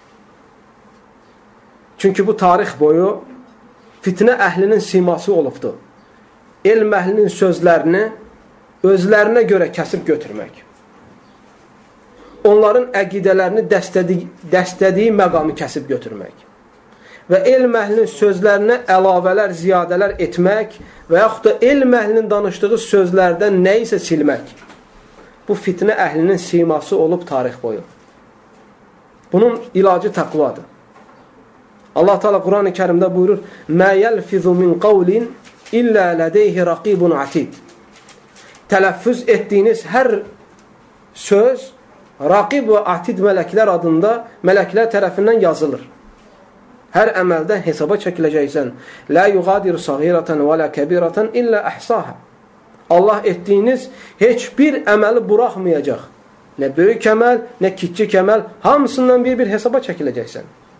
B: Çünki bu tarix boyu fitnə əhlinin siması olubdur. Elm əhlinin sözlərini özlərinə görə kəsib götürmək. Onların əqidələrini dəstədiyi məqamı kəsib götürmək. Və elm əhlinin sözlərinə əlavələr, ziyadələr etmək və yaxud da elm əhlinin danışdığı sözlərdən nə isə silmək. Bu fitnə əhlinin siması olub tarix boyu. Bunun ilacı təqvadır. Allah Teala Quran-ı Kərimdə buyurur: "Mə yelfizu min qawlin illə ladeyhi raqibun atid." Tələffüz etdiyiniz hər söz raqib və atid mələklər adında mələklər tərəfindən yazılır. Hər əməldə hesaba çəkiləcəksən. La yughadiru saghiratan və la kabiratan illa ahsaha. Allah etdiyiniz heç bir əməli buraxmayacaq. Nə böyük əməl, nə kiçik əməl, hamısından bir hesaba çəkiləcəksən.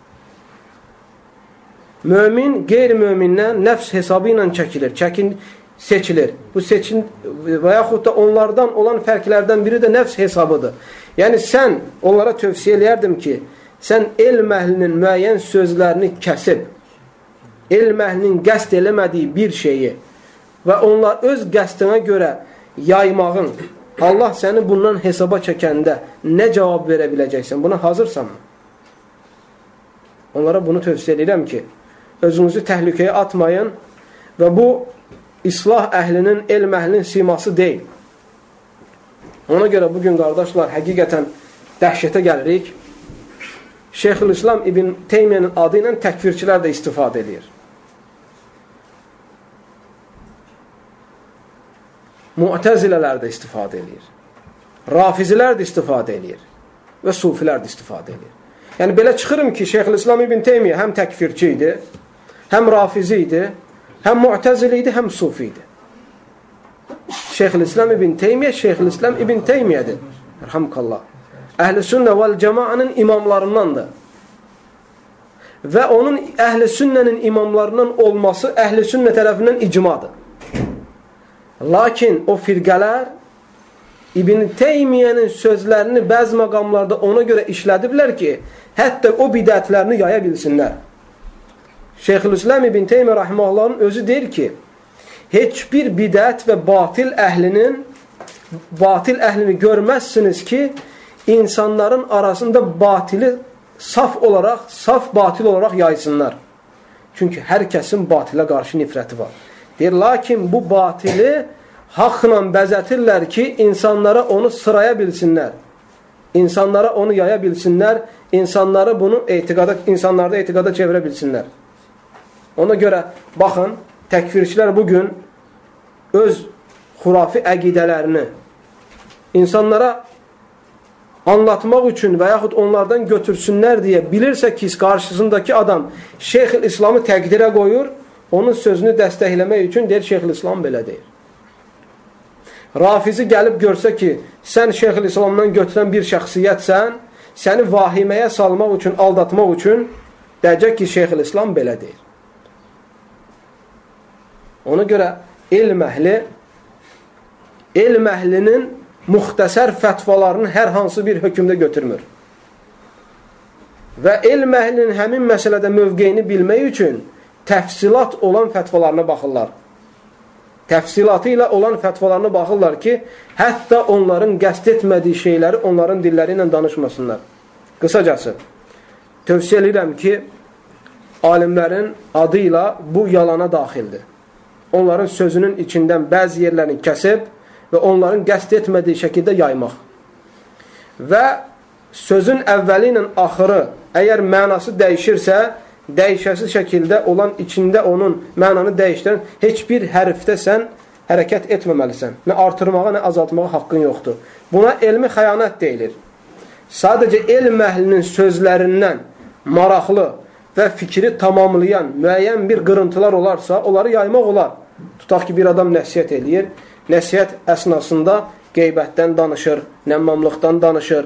B: Mömin qeyri-mömindən nəfs hesabı ilə seçilir. Bu seçin və yaxud da onlardan olan fərqlərdən biri də nəfs hesabıdır. Yəni sən onlara tövsiyə eləyərdim ki, sən elm əhlinin müəyyən sözlərini kəsib, elm əhlinin qəsd eləmədiyi bir şeyi və onlar öz qəsdinə görə yaymağın, Allah səni bundan hesaba çəkəndə nə cavab verə biləcəksən? Buna hazırsanmı? Onlara bunu tövsiyə edirəm ki, özünüzü təhlükəyə atmayın və bu İslah əhlinin, elm əhlinin siması deyil. Ona görə bugün qardaşlar, həqiqətən dəhşətə gəlirik. Şeyxülislam İbn Teymiyyənin adı ilə təkfirçilər də istifadə edir. Mu'təzilələr də istifadə edir. Rafizilər də istifadə edir. Və sufilər də istifadə edir. Yəni belə çıxırım ki, Şeyxülislam İbn Teymiyyə həm təkfirçi idi, həm rafizi idi, həm mu'təzili idi, həm sufi idi. Şeyxülislam İbn Teymiyyə, Şeyxülislam İbn Teymiyyədir. Rəhəmkallah. Əhl-i sünnə vəl cəmaənin imamlarındandır. Və onun əhl-i sünnənin imamlarından olması əhl-i sünnə tərəfindən icmadır. Lakin o firqələr İbn Teymiyyənin sözlərini bəzi məqamlarda ona görə işlədiblər ki, hətta o bidətlərini yaya bilsinlər. Şeyxülislam İbn Teymiyyə rahimehullah'ın özü deyir ki, heç bir bidət və batil əhlini görməzsiniz ki, insanların arasında batili saf batil olaraq yaysınlar. Çünki hər kəsin batilə qarşı nifrəti var. Deyir, lakin bu batili haqla bəzətirlər ki, insanlara onu sıraya bilsinlər. İnsanlara onu yaya bilsinlər, insanları bunu insanlarda etiqada çevirə bilsinlər. Ona görə, baxın, təkfirçilər bugün öz xurafi əqidələrini insanlara anlatmaq üçün və yaxud onlardan götürsünlər deyə bilirsə ki, qarşısındakı adam Şeyx-i-İslamı təqdirə qoyur, onun sözünü dəstəkləmək üçün deyir, Şeyx-i-İslam belə deyir. Rafizi gəlib görsə ki, sən Şeyx-i-İslamdan götürən bir şəxsiyyətsən, səni vahiməyə salmaq üçün, aldatmaq üçün deyəcək ki, Şeyx-i-İslam belə deyir. Ona görə elm əhlinin müxtəsər fətvalarını hər hansı bir hökmdə götürmür. Və elm əhlinin həmin məsələdə mövqeyini bilmək üçün təfsilat olan fətvalarına baxırlar. Təfsilatı ilə olan fətvalarına baxırlar ki, hətta onların qəsd etmədiyi şeyləri onların dilləri ilə danışmasınlar. Qısacası, tövsiyə edirəm ki, alimlərin adı ilə bu yalana daxildir. Onların sözünün içindən bəzi yerlərini kəsib və onların qəsd etmədiyi şəkildə yaymaq. Və sözün əvvəli ilə axırı əgər mənası dəyişirsə, dəyişəsi şəkildə olan içində onun mənanı dəyişdirən heç bir hərfdə sən hərəkət etməməlisən. Nə artırmağa, nə azaltmağa haqqın yoxdur. Buna elmi xəyanət deyilir. Sadəcə elm əhlinin sözlərindən maraqlı və fikri tamamlayan müəyyən bir qırıntılar olarsa, onları yaymaq olar. Tutaq ki, bir adam nəsihət eləyir. Nəsihət əsnasında qeybətdən danışır, nəmmamlıqdan danışır,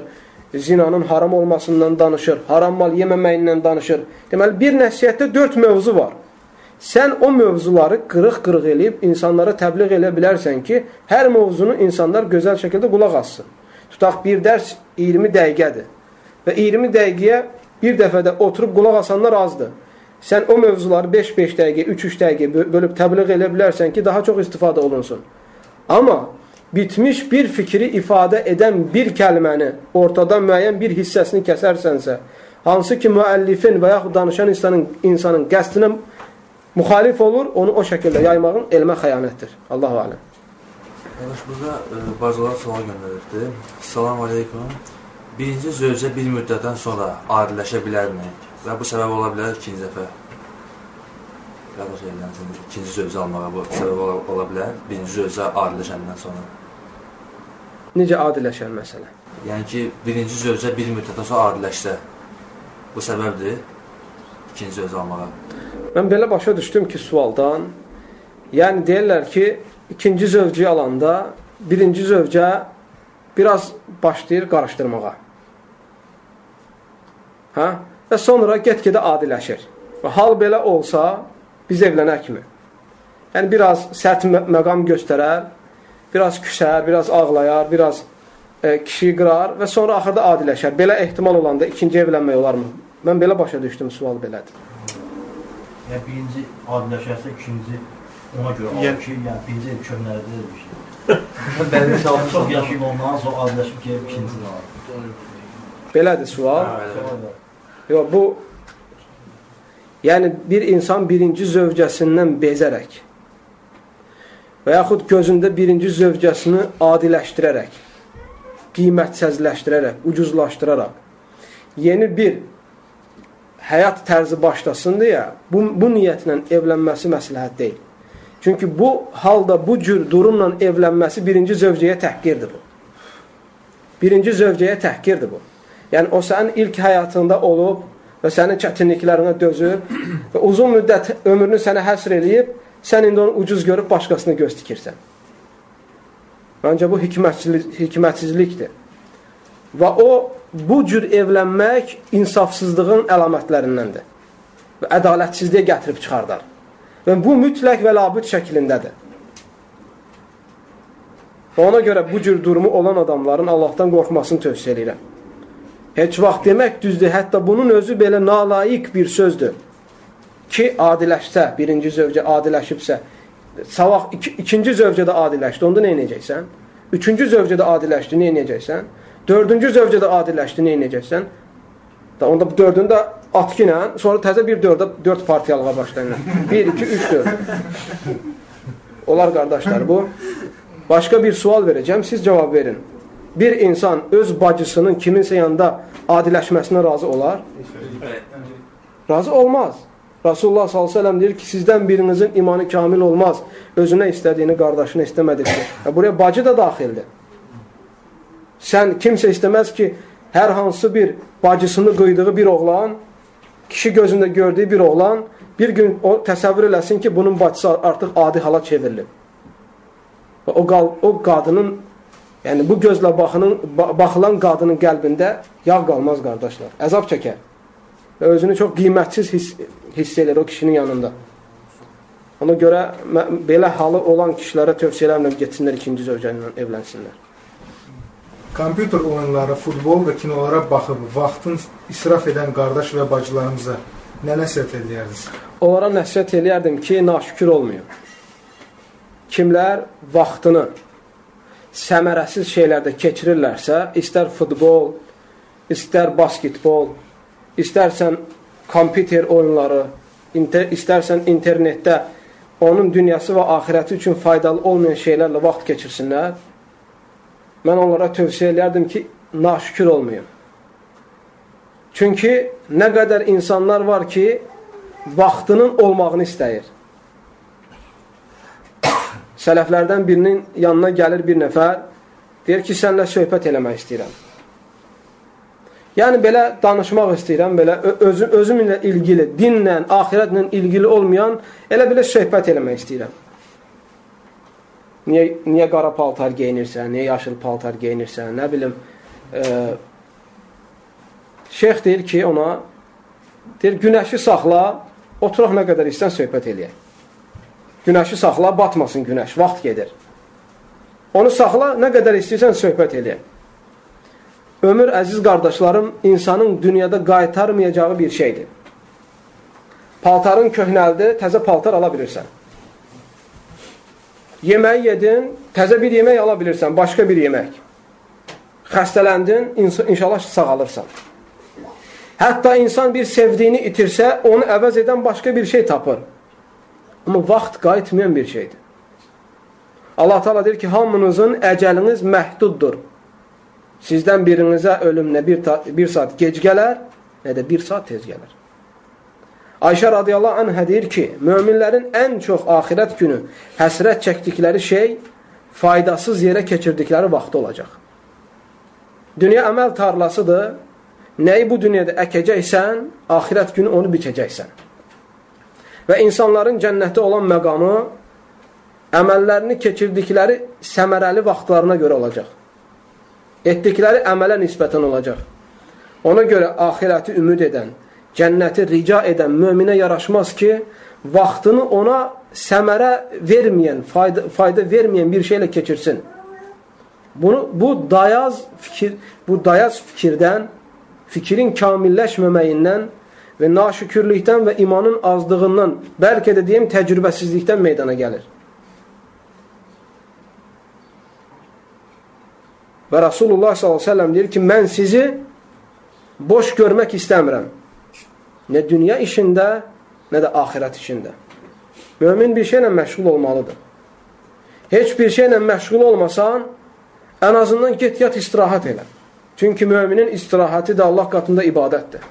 B: zinanın haram olmasından danışır, haram mal yeməməyindən danışır. Deməli, bir nəsihətdə 4 mövzu var. Sən o mövzuları qırıq-qırıq eləyib insanlara təbliğ elə bilərsən ki, hər mövzunu insanlar gözəl şəkildə qulaq assın. Tutaq, bir dərs 20 dəqiqədir və 20 dəqiqəyə bir dəfədə oturub qulaq asanlar azdır. Sən o mövzuları 5-5 dəqiqə, 3-3 dəqiqə bölüb təbliğ elə bilərsən ki, daha çox istifadə olunsun. Amma bitmiş bir fikri ifadə edən bir kəlməni ortadan müəyyən bir hissəsini kəsərsənsə, hansı ki müəllifin və yaxud danışan insanın qəsdinə müxalif olur, onu o şəkildə yaymağın elmə xəyanətdir. Allahu aləm.
C: Qardaş, burada bacılar sual göndərirdi. Salam aleykum. Birinci zövcə bir müddətdən sonra adiləşə bilərmi? Və bu səbəb ola bilər ikinci dəfə. Qardaş evlənsin, ikinci zövcə almağa bu səbəb ola bilər. Birinci zövcə adiləşəndən sonra.
B: Necə adiləşər məsələ?
C: Yəni ki, birinci zövcə bir müddətdən sonra adiləşsə, bu səbəbdir ikinci zövcə almağa.
B: Mən belə başa düşdüm ki, sualdan, yəni deyirlər ki, ikinci zövcəyi alanda birinci zövcə biraz başlayır qarışdırmağa. Və sonra get-gedə adiləşir. Və hal belə olsa, biz evlənər kimi. Yəni, biraz sərt məqam göstərər, biraz küsər, biraz ağlayar, biraz kişiyi qırar və sonra axırda adiləşər. Belə ehtimal olanda ikinci evlənmək olarmı? Mən belə başa düşdüm, sual belədir.
D: Yəni, birinci adiləşərsə, ikinci ona görə alır ki, yəni, birinci ev köhnəlidir bir şey. Çox yaşayıb ondan sonra adiləşib ki, ikincini alır.
B: Belədir sual. Yox, bu, yəni bir insan birinci zövcəsindən bezərək və yaxud gözündə birinci zövcəsini adiləşdirərək, qiymətsəzləşdirərək, ucuzlaşdıraraq yeni bir həyat tərzi başlasın deyə bu niyyətlə evlənməsi məsləhət deyil. Çünki bu halda bu cür durumla evlənməsi birinci zövcəyə təhqirdir bu. Birinci zövcəyə təhqirdir bu. Yəni o sənin ilk həyatında olub və sənin çətinliklərinə dözüb və uzun müddət ömrünü sənə həsr eləyib, sən indi onu ucuz görüb başqasını göz tikirsən. Məncə bu hikmətsizlikdir. Və o, bu cür evlənmək insafsızlığın əlamətlərindəndir. Və ədalətsizliyə gətirib çıxardar. Və bu mütləq və labüd şəklindədir. Və ona görə bu cür durumu olan adamların Allahdan qorxmasını tövsiyə edirəm. Heç vaxt demək düzdür, hətta bunun özü belə nalayiq bir sözdür. Ki, adiləşsə, birinci zövcə adiləşibsə, savaq ikinci zövcədə adiləşdi, onda nə edəcəksən? Üçüncü zövcədə adiləşdi, nə edəcəksən? Dördüncü zövcədə adiləşdi, nə edəcəksən? Onda bu dördündə atki ilə, sonra təzə bir dörd partiyalığa başlayın. 1, 2, 3, 4. Olar qardaşlar bu. Başqa bir sual verəcəm, siz cavab verin. Bir insan öz bacısının kiminsə yanında adiləşməsinə razı olar? Razı olmaz. Rasulullah s.ə.v deyir ki, sizdən birinizin imanı kamil olmaz. Özünə istədiyini qardaşına istəmədikdir. Buraya bacı da daxildir. Sən kimsə istəməz ki, hər hansı bir bacısını qıydığı bir oğlan, kişi gözündə gördüyü bir oğlan, bir gün o təsəvvür eləsin ki, bunun bacısı artıq adi hala çevrilir. O qadının, yəni bu gözlə baxılan qadının qəlbində yağ qalmaz qardaşlar. Əzab çəkər. Və özünü çox qiymətsiz hiss edir o kişinin yanında. Ona görə belə halı olan kişilərə tövsiyələrimlə getsinlər, ikinci zövcənlə evlənsinlər.
A: Kompüter oyunları, futbol və kinolara baxıb vaxtın israf edən qardaş və bacılarımıza nə nəsihət edərdiniz?
B: Onlara nəsihət edərdim ki, naşükür olmuyor. Kimlər vaxtını səmərəsiz şeylərdə keçirirlərsə, istər futbol, istər basketbol, istərsən kompüter oyunları, istərsən internetdə onun dünyası və axirəti üçün faydalı olmayan şeylərlə vaxt keçirsinlər, mən onlara tövsiyə edərdim ki, naşükür olmayın. Çünki nə qədər insanlar var ki, vaxtının olmağını istəyir. Sələflərdən birinin yanına gəlir bir nəfər, deyir ki, sənlə söhbət eləmək istəyirəm. Yəni, belə danışmaq istəyirəm, belə özümlə ilgili, dinlə, axirətlə ilgili olmayan, elə belə söhbət eləmək istəyirəm. Niyə qara paltar geyinirsən, niyə yaşıl paltar geyinirsən, nə bilim, şeyx deyir ki ona, deyir, günəşi saxla, oturaq nə qədər istən söhbət eləyək. Günəşi saxla, batmasın günəş, vaxt gedir. Onu saxla, nə qədər istəyirsən söhbət eləyək. Ömür, əziz qardaşlarım, insanın dünyada qaytarmayacağı bir şeydir. Paltarın köhnəldi, təzə paltar ala bilirsən. Yeməyi yedin, təzə bir yemək ala bilirsən, başqa bir yemək. Xəstələndin, inşallah sağalırsan. Hətta insan bir sevdiyini itirsə, onu əvəz edən başqa bir şey tapır. Amma vaxt qayıtmayan bir şeydir. Allah Teala deyir ki, hamınızın əcəliniz məhduddur. Sizdən birinizə ölüm nə bir saat gec gələr, nə də bir saat tez gələr. Ayşə radiyallahu anhə deyir ki, möminlərin ən çox axirət günü həsrət çəkdikləri şey faydasız yerə keçirdikləri vaxtı olacaq. Dünya əməl tarlasıdır. Nəyi bu dünyada əkəcəksən, axirət günü onu biçəcəksən. Və insanların cənnətdə olan məqamı əməllərini keçirdikləri səmərəli vaxtlarına görə olacaq. Etdikləri əmələ nisbətən olacaq. Ona görə axirəti ümid edən, cənnəti rica edən möminə yaraşmaz ki, vaxtını ona səmərə verməyən, fayda verməyən bir şeylə keçirsin. Bu dayaz fikirdən, fikrin kamilləşməməyindən və naşükürlükdən və imanın azlığından, bəlkə də deyim təcrübəsizlikdən meydana gəlir. Və Rasulullah s.ə.v deyir ki, mən sizi boş görmək istəmirəm. Nə dünya işində, nə də axirət işində. Mömin bir şeylə məşğul olmalıdır. Heç bir şeylə məşğul olmasan, ən azından get yat istirahət elə. Çünki müminin istirahəti də Allah qatında ibadətdir.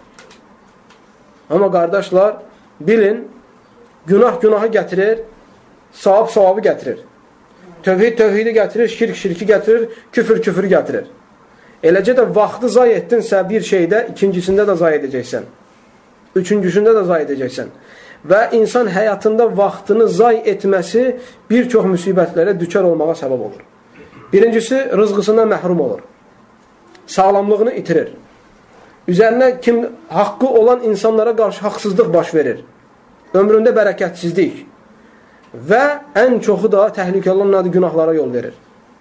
B: Amma qardaşlar, bilin, günah günahı gətirir, savab savabı gətirir. Tövhid tövhidi gətirir, şirk şirki gətirir, küfür küfürü gətirir. Eləcə də vaxtı zay etdinsə bir şeydə, ikincisində də zay edəcəksən. Üçüncüsündə də zay edəcəksən. Və insan həyatında vaxtını zay etməsi bir çox müsibətlərə düçar olmağa səbəb olur. Birincisi, rızqısından məhrum olur. Sağlamlığını itirir. Üzərinə haqqı olan insanlara qarşı haqsızlıq baş verir. Ömründə bərəkətsizlik. Və ən çoxu da təhlükəli olan günahlara yol verir.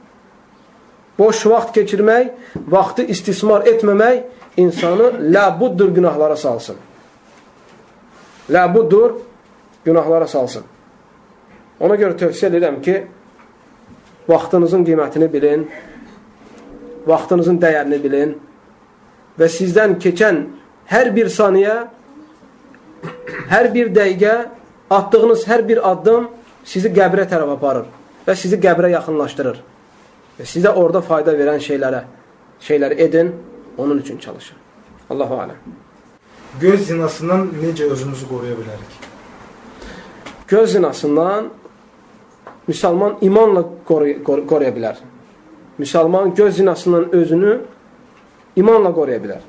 B: Boş vaxt keçirmək, vaxtı istismar etməmək insanı ləbuddur günahlara salsın. Ləbuddur günahlara salsın. Ona görə tövsiyə edirəm ki, vaxtınızın qiymətini bilin, vaxtınızın dəyərini bilin və sizdən keçən hər bir saniyə, hər bir dəqiqə, atdığınız hər bir addım sizi qəbrə tərəf aparır və sizi qəbrə yaxınlaşdırır. Və sizə orada fayda verən şeyləri edin, onun üçün çalışın. Allahu aləm.
A: Göz zinasından necə özümüzü qoruya bilərik?
B: Göz zinasından müsəlman imanla qoruya bilər. Müsəlman göz zinasından özünü imanla qoruya bilər.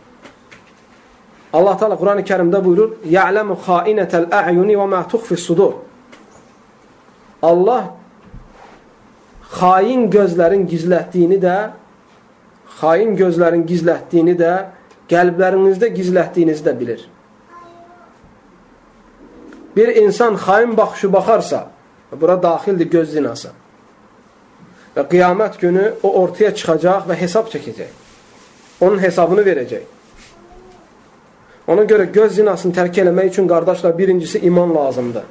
B: Allah Teala Quran-ı Kərimdə buyurur: "Ya'lamu xainətal a'yuni və ma tuxfis sudur." Allah xain gözlərin gizlətdiyini də, qəlblərinizdə gizlətdiyinizi də bilir. Bir insan xain baxışı baxarsa, bura daxildir göz zinası. Və qiyamət günü o ortaya çıxacaq və hesab çəkəcək. Onun hesabını verəcək. Ona görə göz zinasını tərk eləmək üçün qardaşlar, birincisi iman lazımdır.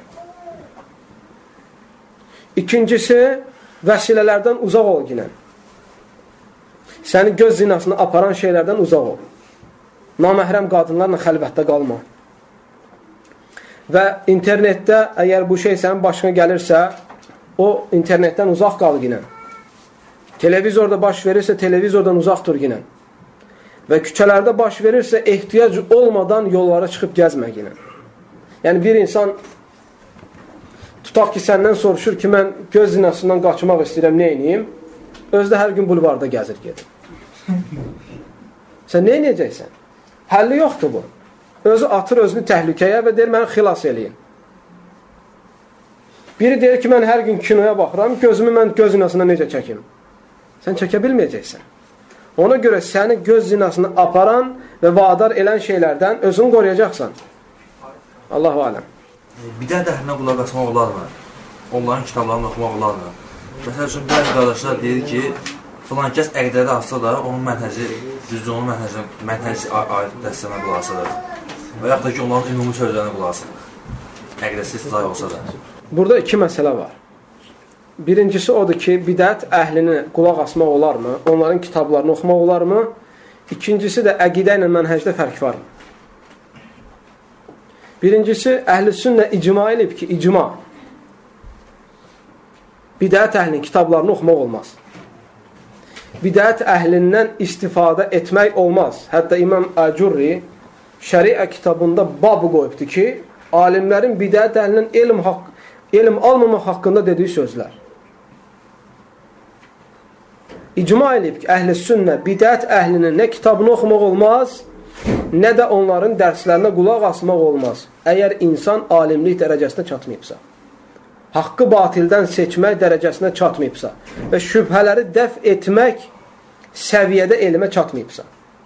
B: İkincisi, vəsilələrdən uzaq ol yine. Səni göz zinasını aparan şeylərdən uzaq ol. Naməhrəm qadınlarla xəlvətdə qalma. Və internetdə əgər bu şey sənin başına gəlirsə, o internetdən uzaq qal yine. Televizorda baş verirsə, televizordan uzaq dur yine. Və küçələrdə baş verirsə, ehtiyac olmadan yollara çıxıb gəzmə yine. Yəni bir insan tutaq ki, səndən soruşur ki, mən göz zinasından qaçmaq istəyirəm, nə edeyim? Özdə hər gün bulvarda gəzir gedir. Sən nə edəcəksən? Həlli yoxdur bu. Özü atır özünü təhlükəyə və deyir, məni xilas eləyin. Biri deyir ki, mən hər gün kinoya baxıram, gözümü mən göz zinasından necə çəkim? Sən çəkə bilməyəcəksən. Ona görə səni göz zinasını aparan və vadar elən şeylərdən özünü qoruyacaqsan. Allahu aləm.
C: Bidət əhlinə qulaq asmaq olarmı? Onların kitablarını oxumaq olarmı? Məsəl üçün, bəzi qardaşlar deyir ki, filan kəs əqdədə assa da, onun mənhəci, düzdür, onun mənhəci aid dəstəmə qulaq asılır. Və yaxud da ki, onların ümumi sözlərinə qulaq asılır. Əqdəsi istilay olsa da.
B: Burada iki məsələ var. Birincisi odur ki, bidət əhlinə qulaq asmaq olarmı? Onların kitablarını oxumaq olarmı? İkincisi də əqidə ilə mənhəcdə fərq varmı? Birincisi, əhl-i sünnə icma elib ki, icma. Bidət əhlinin kitablarını oxumaq olmaz. Bidət əhlindən istifadə etmək olmaz. Hətta İmam Əcurri şəriə kitabında bab qoyubdur ki, alimlərin bidət əhlindən elm almamaq haqqında dediyi sözlər. İcma elib ki, əhl-i sünnə bidət əhlinin nə kitabını oxumaq olmaz, nə də onların dərslərinə qulaq asmaq olmaz. Əgər insan alimlik dərəcəsinə çatmayıbsa, haqqı batildən seçmək dərəcəsinə çatmayıbsa və şübhələri dəf etmək səviyyədə elmə çatmayıbsa.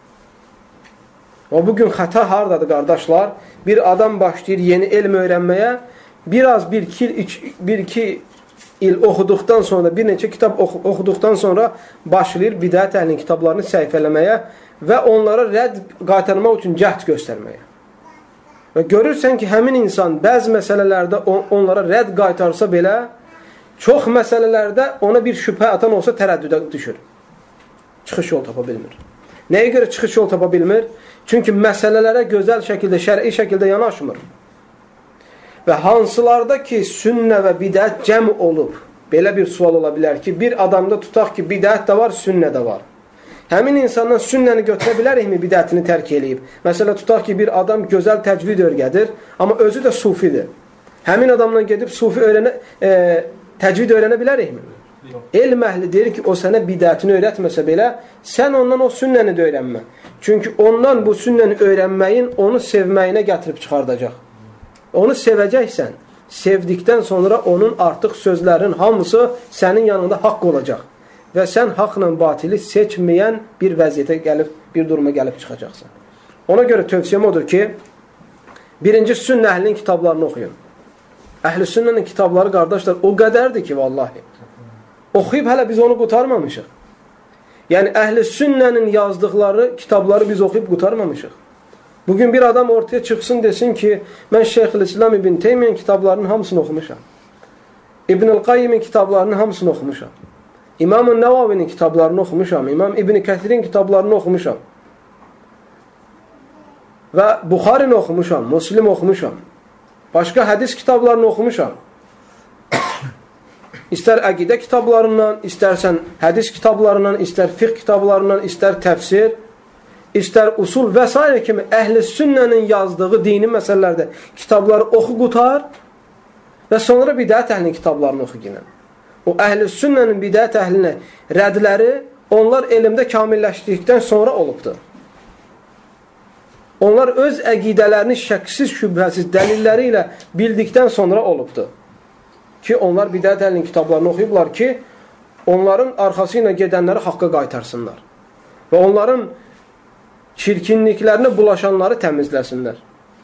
B: O bugün xəta hardadır qardaşlar? Bir adam başlayır yeni elm öyrənməyə, bir-iki il oxuduqdan sonra, bir neçə kitab oxuduqdan sonra başlayır bidət əhlinin kitablarını səhifələməyə və onlara rədd qaytarmaq üçün cəhd göstərməyə. Və görürsən ki, həmin insan bəzi məsələlərdə onlara rədd qaytarsa belə, çox məsələlərdə ona bir şübhə atan olsa tərəddüdə düşür. Çıxış yol tapa bilmir. Nəyə görə çıxış yol tapa bilmir? Çünki məsələlərə gözəl şəkildə, şər'i şəkildə yanaşmır. Və hansılarda ki, sünnə və bidət cəm olub, belə bir sual ola bilər ki, bir adamda tutaq ki, bidət də var, sünnə də var. Həmin insandan sünnəni götürə bilərikmi bidətini tərk eləyib? Məsələn, tutaq ki, bir adam gözəl təcvid öyrədir, amma özü də sufidir. Həmin adamdan gedib təcvid öyrənə bilərikmi? Elm əhli deyir ki, o sənə bidətini öyrətməsə belə, sən ondan o sünnəni də öyrənmə. Çünki ondan bu sünnəni öyrənməyin onu sevməyinə gətirib çıxardacaq. Onu sevəcəksən, sevdikdən sonra onun artıq sözlərin hamısı sənin yanında haqq olacaq. Və sən haqla batili seçməyən bir vəziyyətə gəlib, bir duruma gəlib çıxacaqsan. Ona görə tövsiyəm odur ki, birinci sünnə əhlinin kitablarını oxuyun. Əhl-i sünnənin kitabları, qardaşlar, o qədərdir ki, vallahi. Oxuyub hələ biz onu qutarmamışıq. Yəni, əhl-i sünnənin yazdıqları kitabları biz oxuyub qutarmamışıq. Bugün bir adam ortaya çıxsın desin ki, mən Şeyxülislam İbn Teymiyyenin kitablarının hamısını oxumuşam. İbn-i Qayyimin kitablarının hamısını oxumuşam. İmam-ı Nəvavinin kitablarını oxumuşam. İmam İbn-i Kəsirin kitablarını oxumuşam. Və Buxarini oxumuşam, Müslim oxumuşam. Başqa hədis kitablarını oxumuşam. İstər əqidə kitablarından, istərsən hədis kitablarından, istər fiqh kitablarından, istər təfsir, istər usul və s. kimi əhl-i sünnənin yazdığı dini məsələlərdə kitabları oxu qutar və sonra bidət əhlinin kitablarını oxu ginən. O əhl-i sünnənin bidət əhlinə rədləri onlar elmdə kamilləşdikdən sonra olubdur. Onlar öz əqidələrini şəksiz, şübhəsiz dəlilləri ilə bildikdən sonra olubdur. Ki onlar bidət əhlinin kitablarını oxuyublar ki, onların arxası ilə gedənləri haqqa qaytarsınlar. Və onların çirkinliklərinə bulaşanları təmizləsinlər.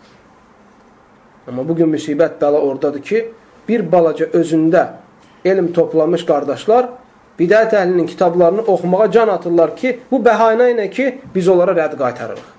B: Amma bugün müsibət bəla oradadır ki, bir balaca özündə elm toplamış qardaşlar bidət əhlinin kitablarını oxumağa can atırlar ki, bu bəhanə ilə ki, biz onlara rədd qaytarırıq.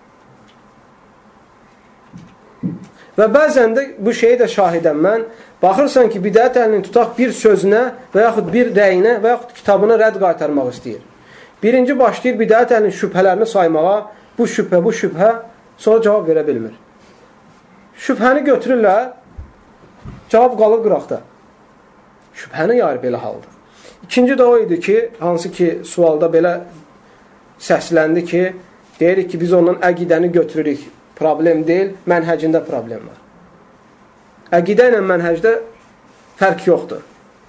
B: Və bəzən də bu şeyi də şahidəm mən, baxırsan ki, bidət əhlinin tutaq bir sözünə və yaxud bir rəyinə və yaxud kitabına rədd qaytarmaq istəyir. Birinci başlayır bidət əhlinin şübhələrini saymağa, bu şübhə, sonra cavab verə bilmir. Şübhəni götürürlər, cavab qalır qıraqda. Şübhəni yayır belə halda. İkinci də o idi ki, hansı ki sualda belə səsləndi ki, deyirik ki, biz ondan əqidəni götürürük. Problem deyil, mənhəcində problem var. Əqidə ilə mənhəcdə fərq yoxdur.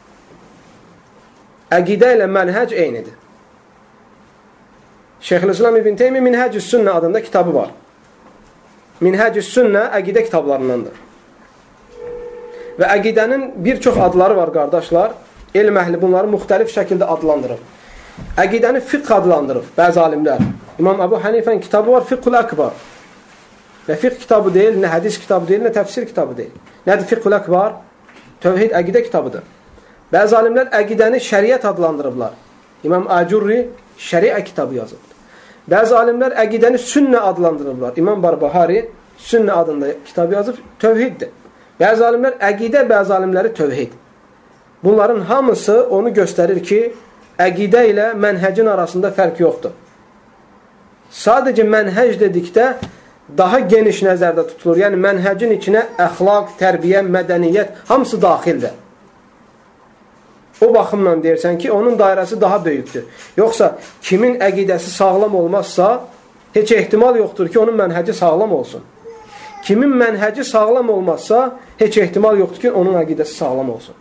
B: Əqidə ilə mənhəc eynidir. Şeyxülislam İbn Teymiyyə Minhəcü's Sünnə adında kitabı var. Minhəcü's Sünnə əqidə kitablarındandır. Və əqidənin bir çox adları var, qardaşlar. Elm əhli bunları müxtəlif şəkildə adlandırır. Əqidəni fiqh adlandırıb bəzi alimlər. İmam Əbu Hanifənin kitabı var, Fiqhul Əkbar. Nə fiqh kitabı deyil, nə hədis kitabı deyil, nə təfsir kitabı deyil. Nədir Fiqhul Əkbar? Tövhid, əqidə kitabıdır. Bəzi alimlər əqidəni şəriət adlandırıblar. İmam Əcurri şəriə kitabı yazıb. Bəzi alimlər əqidəni sünnə adlandırıblar. İmam Barbahari sünnə adında kitab yazıb, tövhiddir. Bəzi alimlər əqidə, bəzi alimləri tövhid. Bunların hamısı onu göstərir ki, əqidə ilə mənhəcin arasında fərq yoxdur. Sadəcə mənhəc dedikdə daha geniş nəzərdə tutulur. Yəni mənhəcin içinə əxlaq, tərbiyə, mədəniyyət hamısı daxildir. O baxımdan deyirsən ki, onun dairəsi daha böyükdür. Yoxsa kimin əqidəsi sağlam olmazsa, heç ehtimal yoxdur ki, onun mənhəci sağlam olsun. Kimin mənhəci sağlam olmazsa, heç ehtimal yoxdur ki, onun əqidəsi sağlam olsun.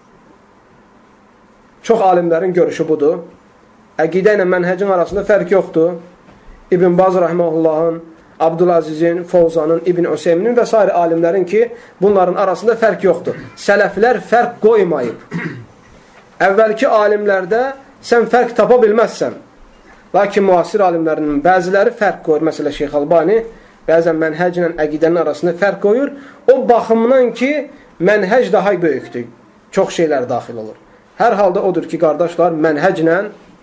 B: Çox alimlərin görüşü budur. Əqidə ilə mənhəcin arasında fərq yoxdur. İbn Baz Rəhməhullahın, Abdülazizin, Fovzanın, İbn Öseyminin və s. alimlərin ki, bunların arasında fərq yoxdur. Sələflər fərq qoymayıb. Əvvəlki alimlərdə sən fərq tapa bilməzsən. Lakin müasir alimlərinin bəziləri fərq qoyur. Məsələ Şeyx Albani bəzən mənhəc ilə əqidənin arasında fərq qoyur. O baxımdan ki, mənhəc daha böyükdür. Çox şeylər daxil olur. Hər halda odur ki, qardaşlar, mənhəclə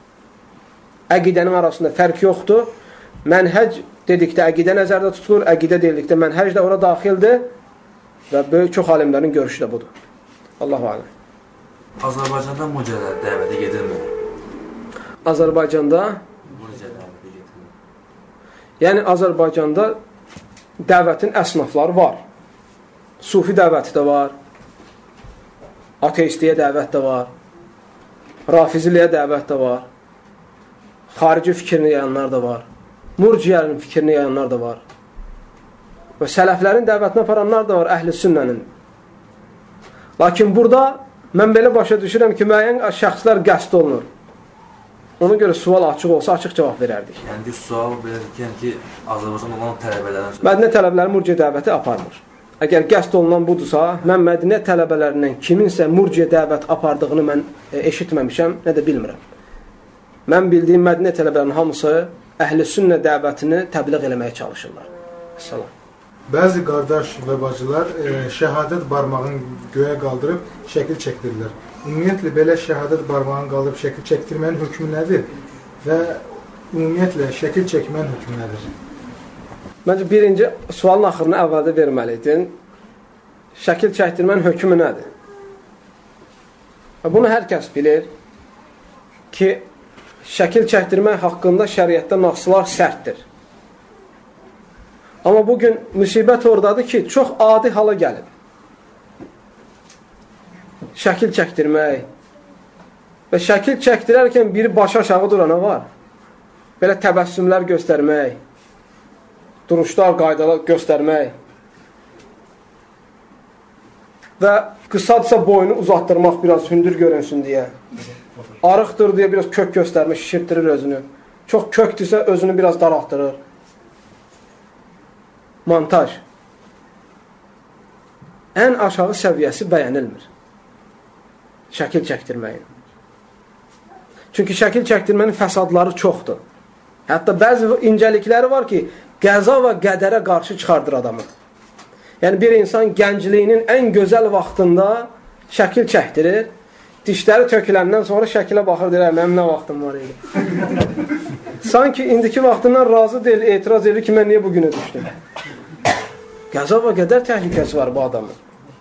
B: əqidənin arasında fərq yoxdur. Mənhəc dedikdə əqidə nəzərdə tutulur, əqidə dedikdə mənhəc də ora daxildir və böyük çox alimlərin görüşü də budur. Allahu aləm.
C: Azərbaycanda mucizələr dəvədə gedilmir.
B: Azərbaycanda
C: Mucizə dəvədə gedilmir.
B: Yəni Azərbaycanda dəvətin əsnafları var. Sufi dəvəti də var. Ateistliyə dəvət də var. Rafiziliyə dəvət də var. Xarici fikrini yayanlar da var. Murciyənin fikrini yayanlar da var. Və sələflərin dəvətini aparanlar da var, əhl-i sünnənin. Lakin burada mən belə başa düşürəm ki, müəyyən şəxslər qəsd olunur. Ona görə sual açıq olsa, açıq cavab verərdik.
C: Yəni, sual verirkən ki, Azərbaycan olan tələbələrdən...
B: Mədinə tələbələri murciyə dəvəti aparmır. Əgər qəsd olunan budursa, mən Mədinə tələbələrindən kiminsə murciyə dəvət apardığını mən eşitməmişəm, nə də bilmirəm. Mən bildiyim Mədinə tələbələrinin hamısı əhl-i sünnə dəvətini təbliğ eləməyə çalışırlar. Salam.
A: Bəzi qardaş və bacılar şəhadət barmağını göyə qaldırıb şəkil çəkdirirlər. Ümumiyyətlə, belə şəhadət barmağını qaldırıb şəkil çəkdirmənin hökmü nədir? Və ümumiyyətlə, şəkil çəkmənin hökmü nədir?
B: Məncə, birinci sualın axırını əvvəldə verməliydin. Şəkil çəkdirmənin hökmü nədir? Bunu hər kəs bilir ki, şəkil çəkdirmək haqqında şəriətdə naslar sərtdir. Amma bugün müsibət oradadır ki, çox adi hala gəlib. Şəkil çəkdirmək və şəkil çəkdirərkən biri başı aşağı durana var. Belə təbəssümlər göstərmək, duruşlar, qaydalar göstərmək və qısadsa boynu uzatdırmaq, biraz hündür görünsün deyə. Arıqdır deyə biraz kök göstərmək, şişirtdirir özünü. Çox kökdürsə özünü biraz daraltdırır. Montaj. Ən aşağı səviyyəsi bəyənilmir. Şəkil çəkdirməyin. Çünki şəkil çəkdirmənin fəsadları çoxdur. Hətta bəzi incəlikləri var ki, qəza və qədərə qarşı çıxardır adamı. Yəni, bir insan gəncliyinin ən gözəl vaxtında şəkil çəkdirir, dişləri töküləndən sonra şəkilə baxır, deyir, mənim nə vaxtım var idi. Sanki indiki vaxtından razı deyil, etiraz edir ki, mən niyə bugünə düşdüm? Qəza və qədər təhlükəsi var bu adamın.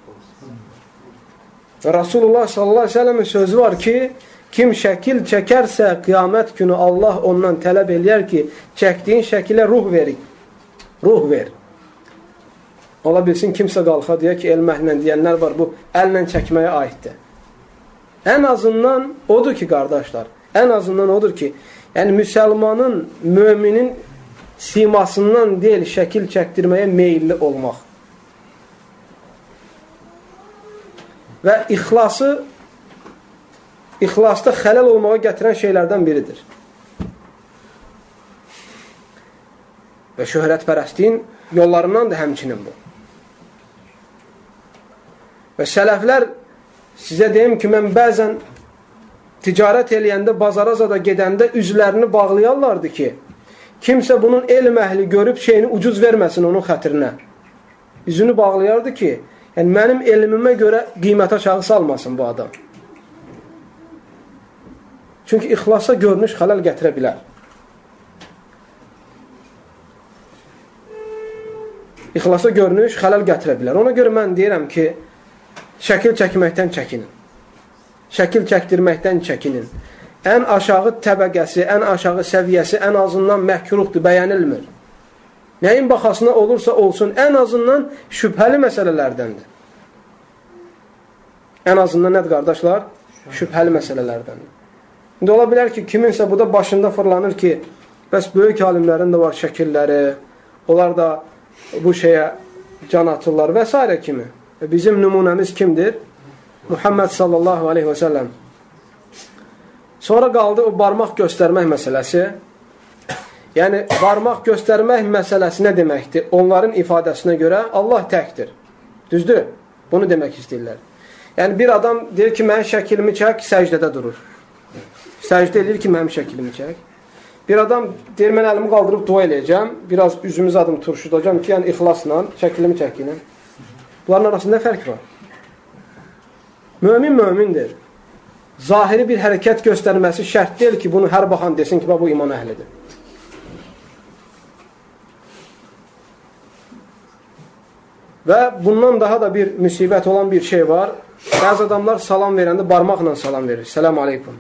B: Və Rasulullah sallallahu aleyhi ve sellemin sözü var ki, kim şəkil çəkərsə qiyamət günü Allah ondan tələb eləyər ki, çəkdiyin şəkilə ruh verir. Ruh ver. Ola bilsin kimsə qalxa deyə ki, elməhlə deyənlər var, bu əllə çəkməyə aiddir. Ən azından odur ki, qardaşlar, ən azından odur ki, yəni müsəlmanın, möminin simasından deyil, şəkil çəkdirməyə meyilli olmaq. Və ixlasda xələl olmağa gətirən şeylərdən biridir. Və şöhrətpərəstliyin yollarından da həmçinin bu. Və sələflər, sizə deyim ki, mən bəzən ticarət eləyəndə, bazara da gedəndə üzlərini bağlayarlardı ki, kimsə bunun elm əhli görüb şeyini ucuz verməsin onun xətrinə. Üzünü bağlayardı ki, yəni mənim elmimə görə qiymət aşağı salmasın bu adam. Çünki ixlasa görünüş xələl gətirə bilər. İxlasa görünüş xələl gətirə bilər. Ona görə mən deyirəm ki, şəkil çəkməkdən çəkinin. Şəkil çəkdirməkdən çəkinin. Ən aşağı təbəqəsi, ən aşağı səviyyəsi ən azından məhkruhdur, bəyənilmir. Nəyin baxasına olursa olsun, ən azından şübhəli məsələlərdəndir. Ən azından nədir qardaşlar? Şübhəli məsələlərdəndir. İndi ola bilər ki, kiminsə bu da başında fırlanır ki, bəs böyük alimlərin də var şəkilləri, onlar da bu şeyə can atırlar və s. kimi. Bizim nümunəmiz kimdir? Muhammed sallallahu aleyhi və səlləm. Sonra qaldı o barmaq göstərmək məsələsi. Yəni, barmaq göstərmək məsələsi nə deməkdir? Onların ifadəsinə görə Allah təkdir. Düzdür? Bunu demək istəyirlər. Yəni, bir adam deyir ki, mənim şəklimi çək, səcdədə durur. Səcdə edir ki, mənim şəklimi çək. Bir adam deyir, mən əlimi qaldırıb dua eləyəcəm, biraz üzümü zadım turşudacam ki, yəni ixlasla, şəklimi çəkilin. Bunların arasında fərq var. Mömin mömindir. Zahiri bir hərəkət göstərməsi şərt deyil ki, bunu hər baxan desin ki, bu iman əhlidir. Və bundan daha da bir müsibət olan bir şey var. Bəzi adamlar salam verəndə barmaqla salam verir. Selamun aleykum.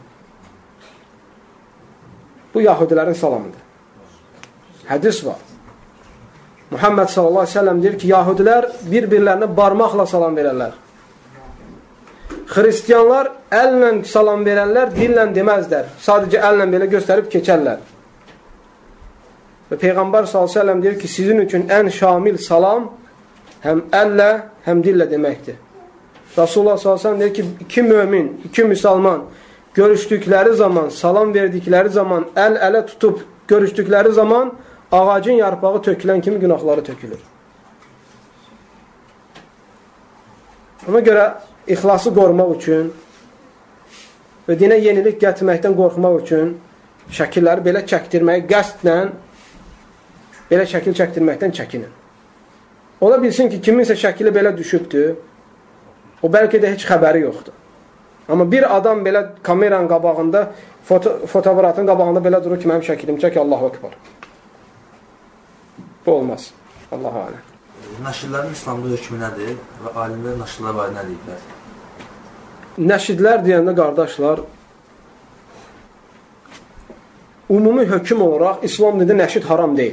B: Bu yahudilərin salamıdır. Hədis var. Muhammed sallallahu aleyhi ve sellem deyir ki, yahudilər bir-birlərinə barmaqla salam verərlər. Xristiyanlar əllə salam verənlər dillə deməzlər. Sadəcə əllə belə göstərib keçərlər. Və Peyğəmbər sallallahu aleyhi ve sellem deyir ki, sizin üçün ən şamil salam həm əllə, həm dillə deməkdir. Rasulullah sallallahu aleyhi ve sellem deyir ki, iki mömin, iki müsəlman görüşdükləri zaman, salam verdikləri zaman, əl-ələ tutub görüşdükləri zaman ağacın yarpağı tökülən kimi günahları tökülür. Ona görə ixlası qorumaq üçün və dinə yenilik gətirməkdən qorxmaq üçün şəkilləri belə çəkdirməyi qəsdlə belə şəkil çəkdirməkdən çəkinin. Ola bilsin ki, kiminsə şəkili belə düşübdür, o bəlkə də heç xəbəri yoxdur. Amma bir adam belə kameranın qabağında, fotoaparatın qabağında belə durur ki, mənim şəkilim çək, Allahu Ekber. Bu olmaz. Allahu aləm.
C: Nəşidlərin İslamda hökmü nədir və alimlər nəşidlər var nə deyiblər?
B: Nəşidlər deyəndə qardaşlar, ümumi hökm olaraq İslam dində nəşid haram deyil.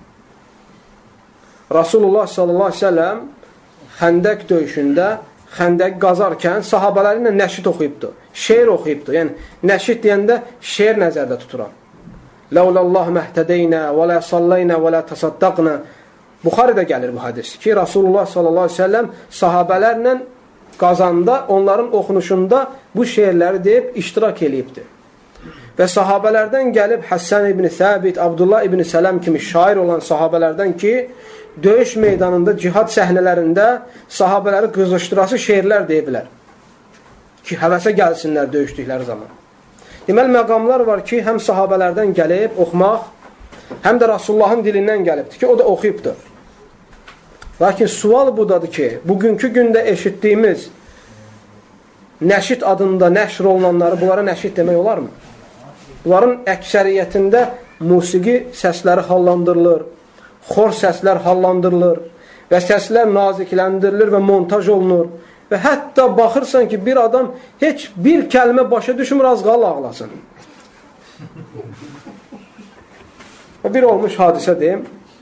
B: Rasulullah sallallahu aleyhi ve sellem Xəndək döyüşündə Xəndək qazarkən sahabələri ilə nəşid oxuyubdur. Şeir oxuyubdur. Yəni, nəşid deyəndə şeir nəzərdə tuturam. Ləulallahu məhtədeynə və lə sallaynə və lə təsaddaqnə. Buxarıda gəlir bu hadis ki, Rasulullah sallallahu aleyhi ve sellem sahabələrlə qazanda, onların oxunuşunda bu şeirləri deyib iştirak eləyibdir. Və sahabələrdən gəlib Həssən ibn Səbit, Abdullah ibn Sələm kimi şair olan sahabələrdən ki, döyüş meydanında, cihad səhnələrində sahabələri qızışdırası şeirlər deyiblər. Ki, həvəsə gəlsinlər döyüşdükləri zaman. Deməli, məqamlar var ki, həm sahabələrdən gəlib oxumaq, həm də Rasulullahın dilindən gəlibdir ki, o da oxuyubdur. Lakin sual budadır ki, bugünkü gündə eşitdiyimiz nəşid adında nəşr olunanları bunlara nəşid demək olarmı? Bunların əksəriyyətində musiqi səsləri hallandırılır, xor səslər hallandırılır və səslər naziklendirilir və montaj olunur. Və hətta baxırsan ki, bir adam heç bir kəlmə başa düşmür, az qal ağlasın. Bir olmuş hadisə deyim.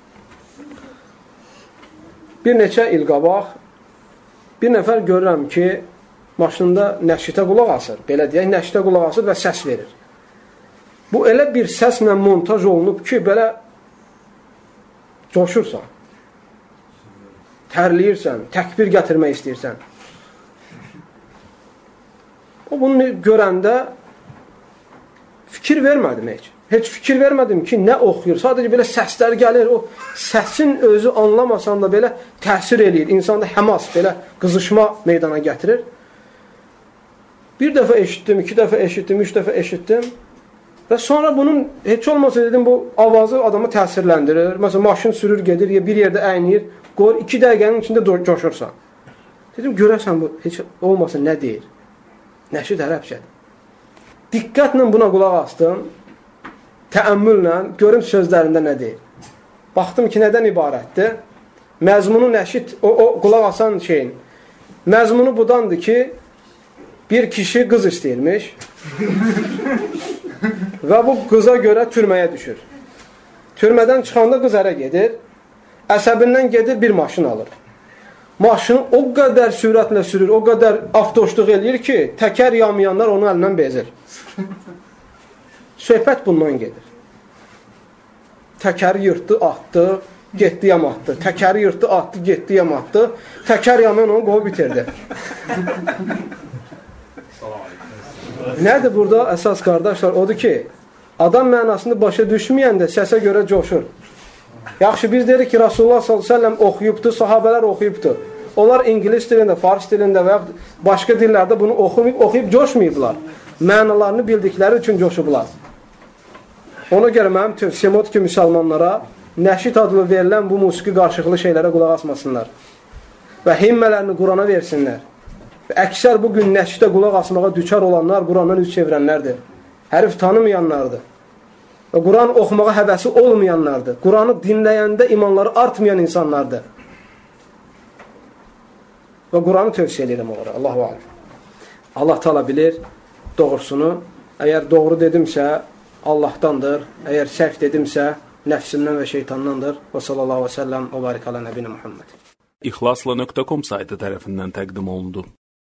B: Bir neçə il qabaq bir nəfər görürəm ki, maşında nəşidə qulaq asır. Belə deyək, nəşidə qulaq asır və səs verir. Bu elə bir səslə montaj olunub ki, belə coşursan, tərləyirsən, təkbir gətirmək istəyirsən. O bunu görəndə fikir vermədim heç. Heç fikir vermədim ki, nə oxuyur. Sadəcə belə səslər gəlir. O səsin özü anlamasan da belə təsir eləyir. İnsanda həmas, belə qızışma meydana gətirir. Bir dəfə eşitdim, 2 dəfə eşitdim, 3 dəfə eşitdim. Və sonra bunun heç olmasa dedim, bu avazı adamı təsirləndirir. Məsələn, maşın sürür, gedir, bir yerdə əynir, qoyur, 2 dəqiqənin içində coşursan. Dedim, görəsən bu heç olmasa nə deyir? Nəşid ərəbcədir. Diqqətlə buna qulaq astım, təəmmüllə, görüm sözlərində nə deyir. Baxdım ki, nədən ibarətdir? Məzmunu nəşid, o qulaq asan şeyin, məzmunu budandır ki, bir kişi qız istəyirmiş və bu qıza görə türməyə düşür. Türmədən çıxanda qız ərə gedir, əsəbindən gedir, bir maşın alır. Maşını o qədər sürətlə sürür, o qədər avtoşluq eləyir ki, təkər yamayanlar onun əlindən bezir. Söhbət bundan gedir. Təkəri yırtdı, atdı, getdi yamatdı. Təkəri yırtdı, atdı, getdi yamatdı. Təkər yamayan onu qovub bitirdi. Nədir burada əsas qardaşlar? Odur ki, adam mənasını başa düşməyəndə səsə görə coşur. Yaxşı, biz dedik ki, Rasulullah s.ə.v oxuyubdur, sahabələr oxuyubdur. Onlar İngilis dilində, Fars dilində və başqa dillərdə bunu oxuyub coşmayıblar. Mənalarını bildikləri üçün coşublar. Ona görə mənim tövsiyəm odur ki, müsəlmanlara nəşid adlı verilən bu musiqi qarşılıqlı şeylərə qulaq asmasınlar. Və himmələrini Qurana versinlər. Və əksər bugün nəşidə qulaq asmağa düçar olanlar Qurandan üz çevirənlərdir. Hərif tanımayanlardır. Və Quran oxumağa həvəsi olmayanlardır. Quranı dinləyəndə imanları artmayan insanlardır. Və Quranı tövsiyə edirəm onlara. Allahu aləm. Allah təala bilir doğrusunu. Əgər doğru dedimsə Allahdandır. Əgər səhv dedimsə nəfsimdən və şeytandandır. Və sallallahu aleyhi və səlləm və barik alə nəbinə Muhammed.
E: İxlasla.com saytı tərəfindən təqdim olundu.